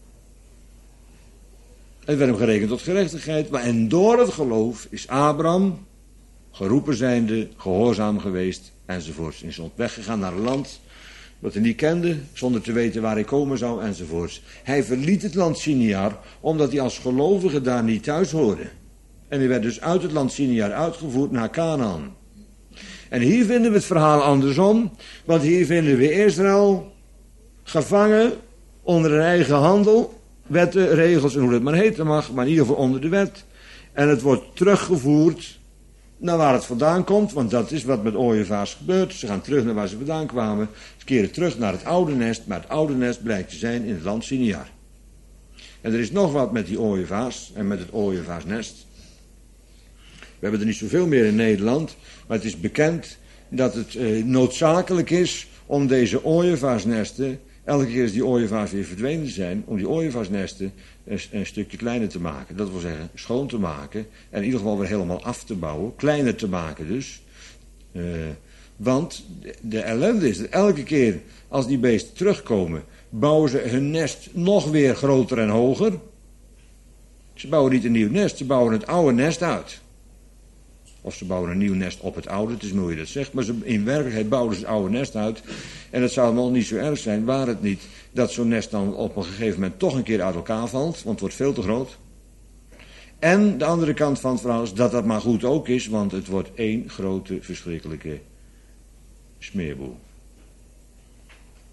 Het werd hem gerekend tot gerechtigheid. Maar en door het geloof is Abraham geroepen zijnde, gehoorzaam geweest enzovoorts. Is op weg gegaan naar een land dat hij niet kende, zonder te weten waar hij komen zou enzovoorts. Hij verliet het land Siniar omdat hij als gelovige daar niet thuis hoorde. En hij werd dus uit het land Siniar uitgevoerd naar Canaan. En hier vinden we het verhaal andersom, want hier vinden we Israël gevangen onder een eigen handel, wetten, regels en hoe dat maar heten mag, maar in ieder geval onder de wet. En het wordt teruggevoerd naar waar het vandaan komt, want dat is wat met ooievaars gebeurt. Ze gaan terug naar waar ze vandaan kwamen, ze keren terug naar het oude nest, maar het oude nest blijkt te zijn in het land Siniar. En er is nog wat met die ooievaars en met het ooievaarsnest. We hebben er niet zoveel meer in Nederland, maar het is bekend dat het eh, noodzakelijk is om deze ooievaarsnesten, elke keer als die ooievaars weer verdwenen zijn, om die ooievaarsnesten een, een stukje kleiner te maken. Dat wil zeggen, schoon te maken en in ieder geval weer helemaal af te bouwen, kleiner te maken dus. Uh, want de, de ellende is dat elke keer als die beesten terugkomen, bouwen ze hun nest nog weer groter en hoger. Ze bouwen niet een nieuw nest, ze bouwen het oude nest uit. Of ze bouwen een nieuw nest op het oude, het is hoe je dat zegt. Maar ze, in werkelijkheid bouwen ze het oude nest uit. En het zou allemaal niet zo erg zijn, waar het niet dat zo'n nest dan op een gegeven moment toch een keer uit elkaar valt. Want het wordt veel te groot. En de andere kant van het verhaal is dat dat maar goed ook is. Want het wordt één grote verschrikkelijke smeerboel.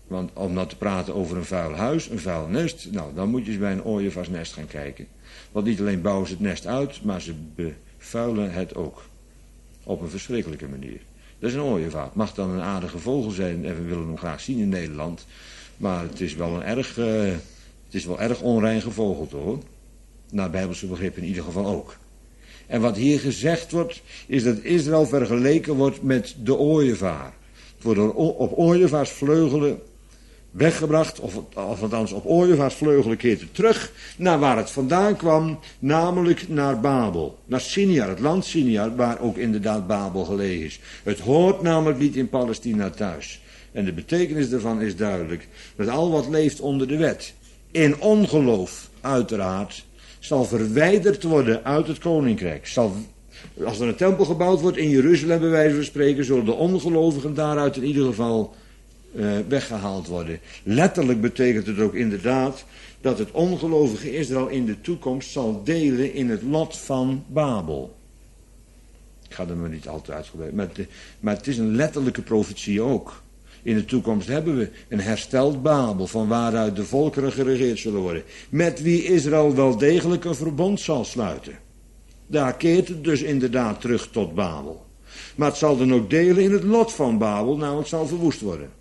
Want om nou te praten over een vuil huis, een vuil nest, nou dan moet je eens bij een ooievaarsnest gaan kijken. Want niet alleen bouwen ze het nest uit, maar ze bevuilen het ook. Op een verschrikkelijke manier. Dat is een ooievaar. Het mag dan een aardige vogel zijn en we willen hem graag zien in Nederland. Maar het is wel een erg, uh, het is wel erg onrein gevogelte hoor. Naar bijbelse begrip in ieder geval ook. En wat hier gezegd wordt, is dat Israël vergeleken wordt met de ooievaar. Het wordt op ooievaarsvleugelen weggebracht, of, of althans op ooievaarsvleugelen keert het terug naar waar het vandaan kwam, namelijk naar Babel. Naar Siniar, het land Siniar, waar ook inderdaad Babel gelegen is. Het hoort namelijk niet in Palestina thuis. En de betekenis daarvan is duidelijk. Dat al wat leeft onder de wet, in ongeloof uiteraard, zal verwijderd worden uit het koninkrijk. Zal, als er een tempel gebouwd wordt in Jeruzalem bij wijze van spreken, zullen de ongelovigen daaruit in ieder geval uh, weggehaald worden. Letterlijk betekent het ook inderdaad dat het ongelovige Israël in de toekomst zal delen in het lot van Babel. Ik ga er maar niet al te uitgebreid, maar, maar het is een letterlijke profetie ook. In de toekomst hebben we een hersteld Babel, van waaruit de volkeren geregeerd zullen worden. Met wie Israël wel degelijk een verbond zal sluiten. Daar keert het dus inderdaad terug tot Babel. Maar het zal dan ook delen in het lot van Babel, namelijk zal verwoest worden.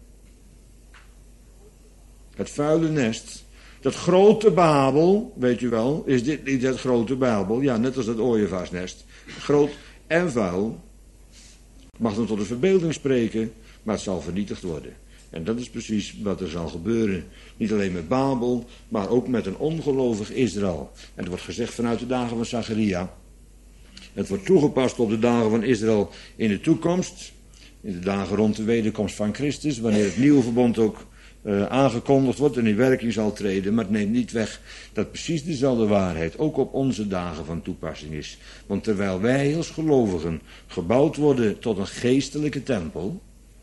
Het vuile nest, dat grote Babel, weet je wel, is dit niet het grote Babel? Ja, net als dat ooievaarsnest. Groot en vuil. Het mag dan tot de verbeelding spreken, maar het zal vernietigd worden. En dat is precies wat er zal gebeuren. Niet alleen met Babel, maar ook met een ongelovig Israël. En het wordt gezegd vanuit de dagen van Zacharia. Het wordt toegepast op de dagen van Israël in de toekomst. In de dagen rond de wederkomst van Christus. Wanneer het nieuwe verbond ook uh, aangekondigd wordt en in werking zal treden. Maar het neemt niet weg dat precies dezelfde waarheid ook op onze dagen van toepassing is. Want terwijl wij als gelovigen gebouwd worden tot een geestelijke tempel,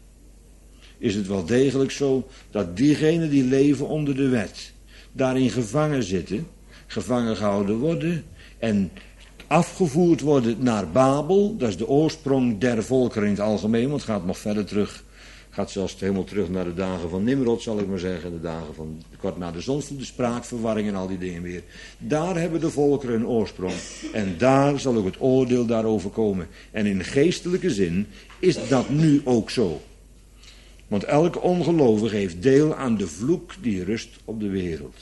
is het wel degelijk zo dat diegenen die leven onder de wet daarin gevangen zitten, gevangen gehouden worden en afgevoerd worden naar Babel. Dat is de oorsprong der volkeren in het algemeen, want het gaat nog verder terug. Gaat zelfs helemaal terug naar de dagen van Nimrod, zal ik maar zeggen. De dagen van kort na de zonsvloed, de spraakverwarring en al die dingen weer. Daar hebben de volkeren een oorsprong. En daar zal ook het oordeel daarover komen. En in geestelijke zin is dat nu ook zo. Want elke ongelovige heeft deel aan de vloek die rust op de wereld.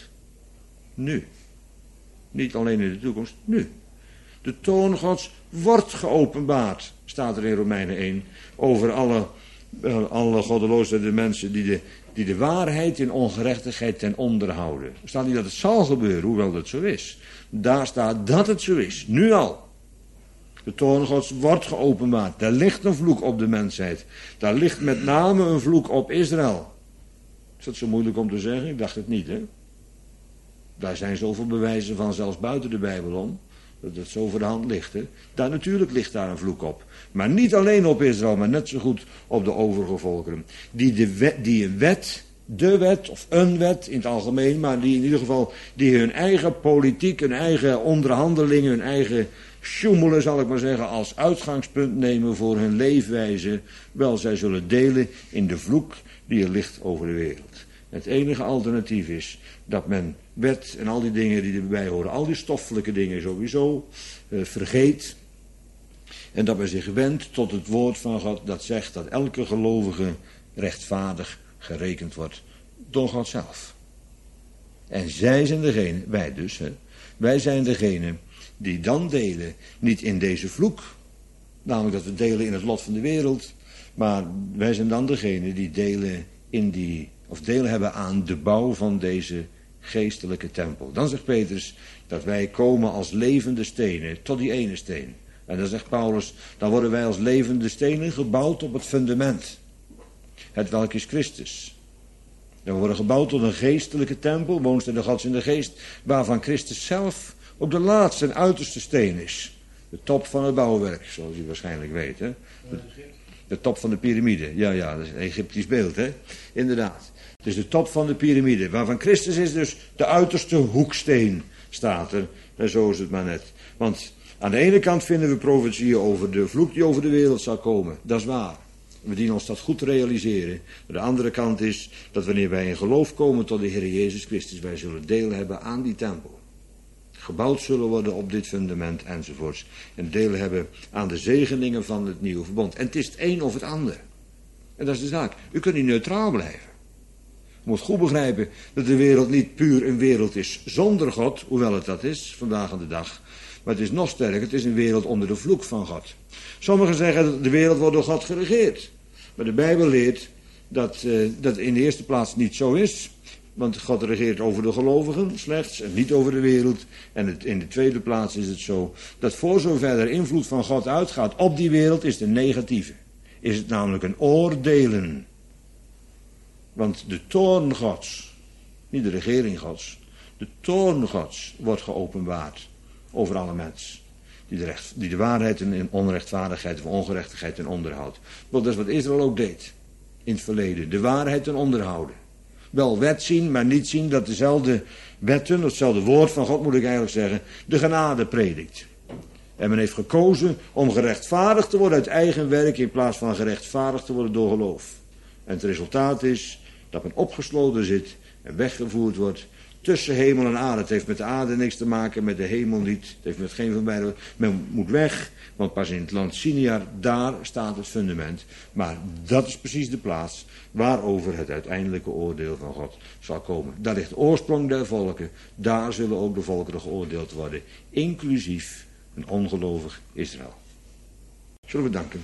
Nu. Niet alleen in de toekomst, nu. De toorn Gods wordt geopenbaard, staat er in Romeinen één, over alle, uh, alle goddeloze mensen die de, die de waarheid in ongerechtigheid ten onder houden. Er staat niet dat het zal gebeuren, hoewel dat zo is. Daar staat dat het zo is, nu al. De toorn Gods wordt geopenbaard. Daar ligt een vloek op de mensheid. Daar ligt met name een vloek op Israël. Is dat zo moeilijk om te zeggen? Ik dacht het niet, hè? Daar zijn zoveel bewijzen van, zelfs buiten de Bijbel om, dat het zo voor de hand ligt, hè? Daar natuurlijk ligt daar een vloek op. Maar niet alleen op Israël, maar net zo goed op de overige volkeren. Die, de wet, die een wet, de wet of een wet in het algemeen, maar die in ieder geval, die hun eigen politiek, hun eigen onderhandelingen, hun eigen sjoemelen, zal ik maar zeggen, als uitgangspunt nemen voor hun leefwijze. Wel, zij zullen delen in de vloek die er ligt over de wereld. Het enige alternatief is dat men wet en al die dingen die erbij horen, al die stoffelijke dingen sowieso, uh, vergeet. En dat men zich wendt tot het woord van God dat zegt dat elke gelovige rechtvaardig gerekend wordt door God zelf. En zij zijn degene, wij dus, hè, wij zijn degene die dan delen, niet in deze vloek, namelijk dat we delen in het lot van de wereld, maar wij zijn dan degene die delen in die, of deel hebben aan de bouw van deze geestelijke tempel. Dan zegt Petrus dat wij komen als levende stenen tot die ene steen. En dan zegt Paulus, dan worden wij als levende stenen gebouwd op het fundament. Het welk is Christus. En we worden gebouwd tot een geestelijke tempel, woonst de Gods in de geest, waarvan Christus zelf ook de laatste en uiterste steen is. De top van het bouwwerk, zoals u waarschijnlijk weet. Hè? De, de top van de piramide. Ja, ja, dat is een Egyptisch beeld, hè. Inderdaad. Het is de top van de piramide, waarvan Christus is dus de uiterste hoeksteen, staat er. En zo is het maar net. Want aan de ene kant vinden we profetieën over de vloek die over de wereld zal komen. Dat is waar. We dienen ons dat goed te realiseren. Maar de andere kant is dat wanneer wij in geloof komen tot de Heer Jezus Christus, wij zullen deel hebben aan die tempel. Gebouwd zullen worden op dit fundament enzovoorts. En deel hebben aan de zegeningen van het nieuwe verbond. En het is het een of het ander. En dat is de zaak. U kunt niet neutraal blijven. U moet goed begrijpen dat de wereld niet puur een wereld is zonder God, hoewel het dat is vandaag aan de dag. Maar het is nog sterker, het is een wereld onder de vloek van God. Sommigen zeggen dat de wereld wordt door God geregeerd. Maar de Bijbel leert dat uh, dat in de eerste plaats niet zo is. Want God regeert over de gelovigen slechts en niet over de wereld. En het, in de tweede plaats is het zo dat voor zover er invloed van God uitgaat op die wereld is het een negatieve. Is het namelijk een oordelen. Want de toorn Gods, niet de regering Gods, de toorn Gods wordt geopenbaard over alle mensen. Die de, recht, die de waarheid en onrechtvaardigheid of ongerechtigheid en onderhoudt. Dat is wat Israël ook deed in het verleden. De waarheid en onderhouden. Wel wet zien, maar niet zien dat dezelfde wetten, hetzelfde woord van God moet ik eigenlijk zeggen, de genade predikt. En men heeft gekozen om gerechtvaardigd te worden uit eigen werk in plaats van gerechtvaardigd te worden door geloof. En het resultaat is dat men opgesloten zit en weggevoerd wordt tussen hemel en aarde. Het heeft met de aarde niks te maken, met de hemel niet. Het heeft met geen van beide. Men moet weg, want pas in het land Sinear, daar staat het fundament. Maar dat is precies de plaats waarover het uiteindelijke oordeel van God zal komen. Daar ligt de oorsprong der volken. Daar zullen ook de volkeren geoordeeld worden. Inclusief een ongelovig Israël. Zullen we danken.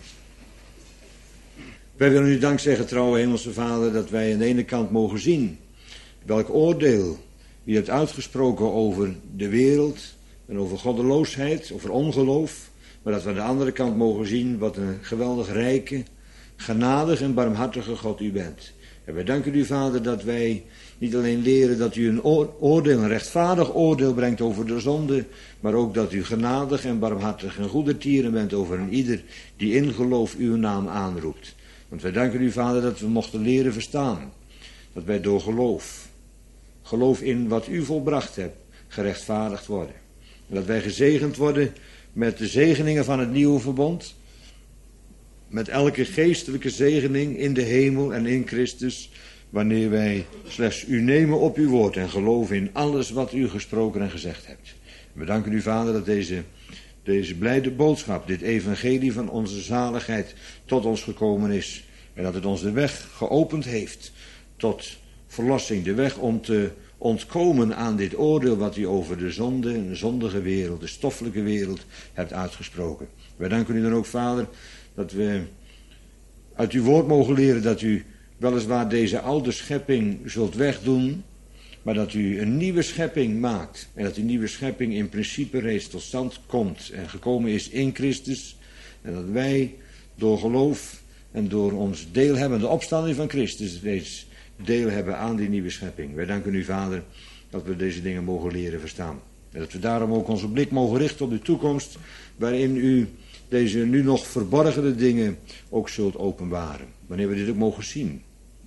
Wij willen u dank zeggen, trouwe Hemelse Vader, dat wij aan de ene kant mogen zien welk oordeel u hebt uitgesproken over de wereld en over goddeloosheid, over ongeloof. Maar dat we aan de andere kant mogen zien wat een geweldig rijke, genadig en barmhartige God u bent. En wij danken u, Vader, dat wij niet alleen leren dat u een oordeel, een rechtvaardig oordeel brengt over de zonde, maar ook dat u genadig en barmhartig en goedertieren bent over een ieder die in geloof uw naam aanroept. Want wij danken u, Vader, dat we mochten leren verstaan. Dat wij door geloof, geloof in wat u volbracht hebt, gerechtvaardigd worden. En dat wij gezegend worden met de zegeningen van het nieuwe verbond. Met elke geestelijke zegening in de hemel en in Christus. Wanneer wij slechts u nemen op uw woord en geloven in alles wat u gesproken en gezegd hebt. We danken u, Vader, dat deze, deze blijde boodschap, dit evangelie van onze zaligheid tot ons gekomen is. En dat het ons de weg geopend heeft tot verlossing. De weg om te ontkomen aan dit oordeel wat u over de zonde en de zondige wereld, de stoffelijke wereld, hebt uitgesproken. Wij danken u dan ook, Vader, dat we uit uw woord mogen leren dat u weliswaar deze oude schepping zult wegdoen, maar dat u een nieuwe schepping maakt. En dat die nieuwe schepping in principe reeds tot stand komt en gekomen is in Christus. En dat wij door geloof en door ons deel hebben, de opstanding van Christus, reeds deel hebben aan die nieuwe schepping. Wij danken u, Vader, dat we deze dingen mogen leren verstaan. En dat we daarom ook onze blik mogen richten op de toekomst, waarin u deze nu nog verborgene dingen ook zult openbaren. Wanneer we dit ook mogen zien.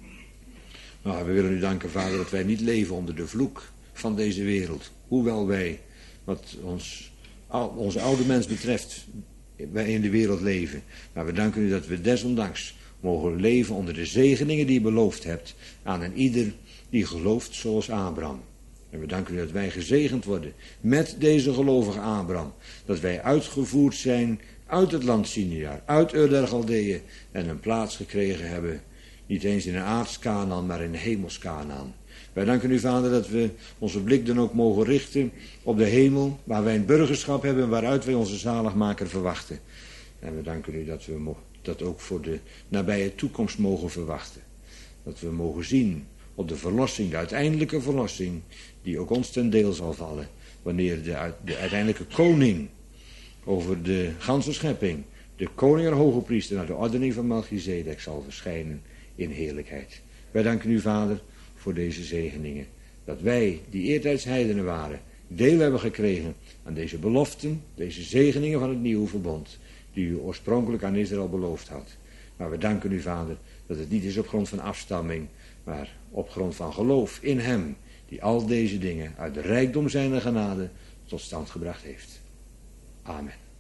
Nou, we willen u danken, Vader, dat wij niet leven onder de vloek van deze wereld. Hoewel wij, wat ons, onze oude mens betreft, wij in de wereld leven. Maar we danken u dat we desondanks mogen leven onder de zegeningen die u beloofd hebt aan een ieder die gelooft zoals Abraham. En we danken u dat wij gezegend worden met deze gelovige Abraham. Dat wij uitgevoerd zijn uit het land Sinear, uit Ur der Galdeeën en een plaats gekregen hebben. Niet eens in een aards Kanaan, maar in een hemels Kanaan. Wij danken u, Vader, dat we onze blik dan ook mogen richten op de hemel, waar wij een burgerschap hebben, waaruit wij onze zaligmaker verwachten. En we danken u dat we dat ook voor de nabije toekomst mogen verwachten. Dat we mogen zien op de verlossing, de uiteindelijke verlossing, die ook ons ten deel zal vallen, wanneer de, de uiteindelijke koning over de ganse schepping, de koning en hoge priester naar de ordening van Melchizedek zal verschijnen in heerlijkheid. Wij danken u, Vader, voor deze zegeningen. Dat wij, die eertijds heidenen waren, deel hebben gekregen aan deze beloften, deze zegeningen van het nieuwe verbond, die u oorspronkelijk aan Israël beloofd had. Maar we danken u, Vader, dat het niet is op grond van afstamming, maar op grond van geloof in hem, die al deze dingen uit de rijkdom zijner genade tot stand gebracht heeft. Amen.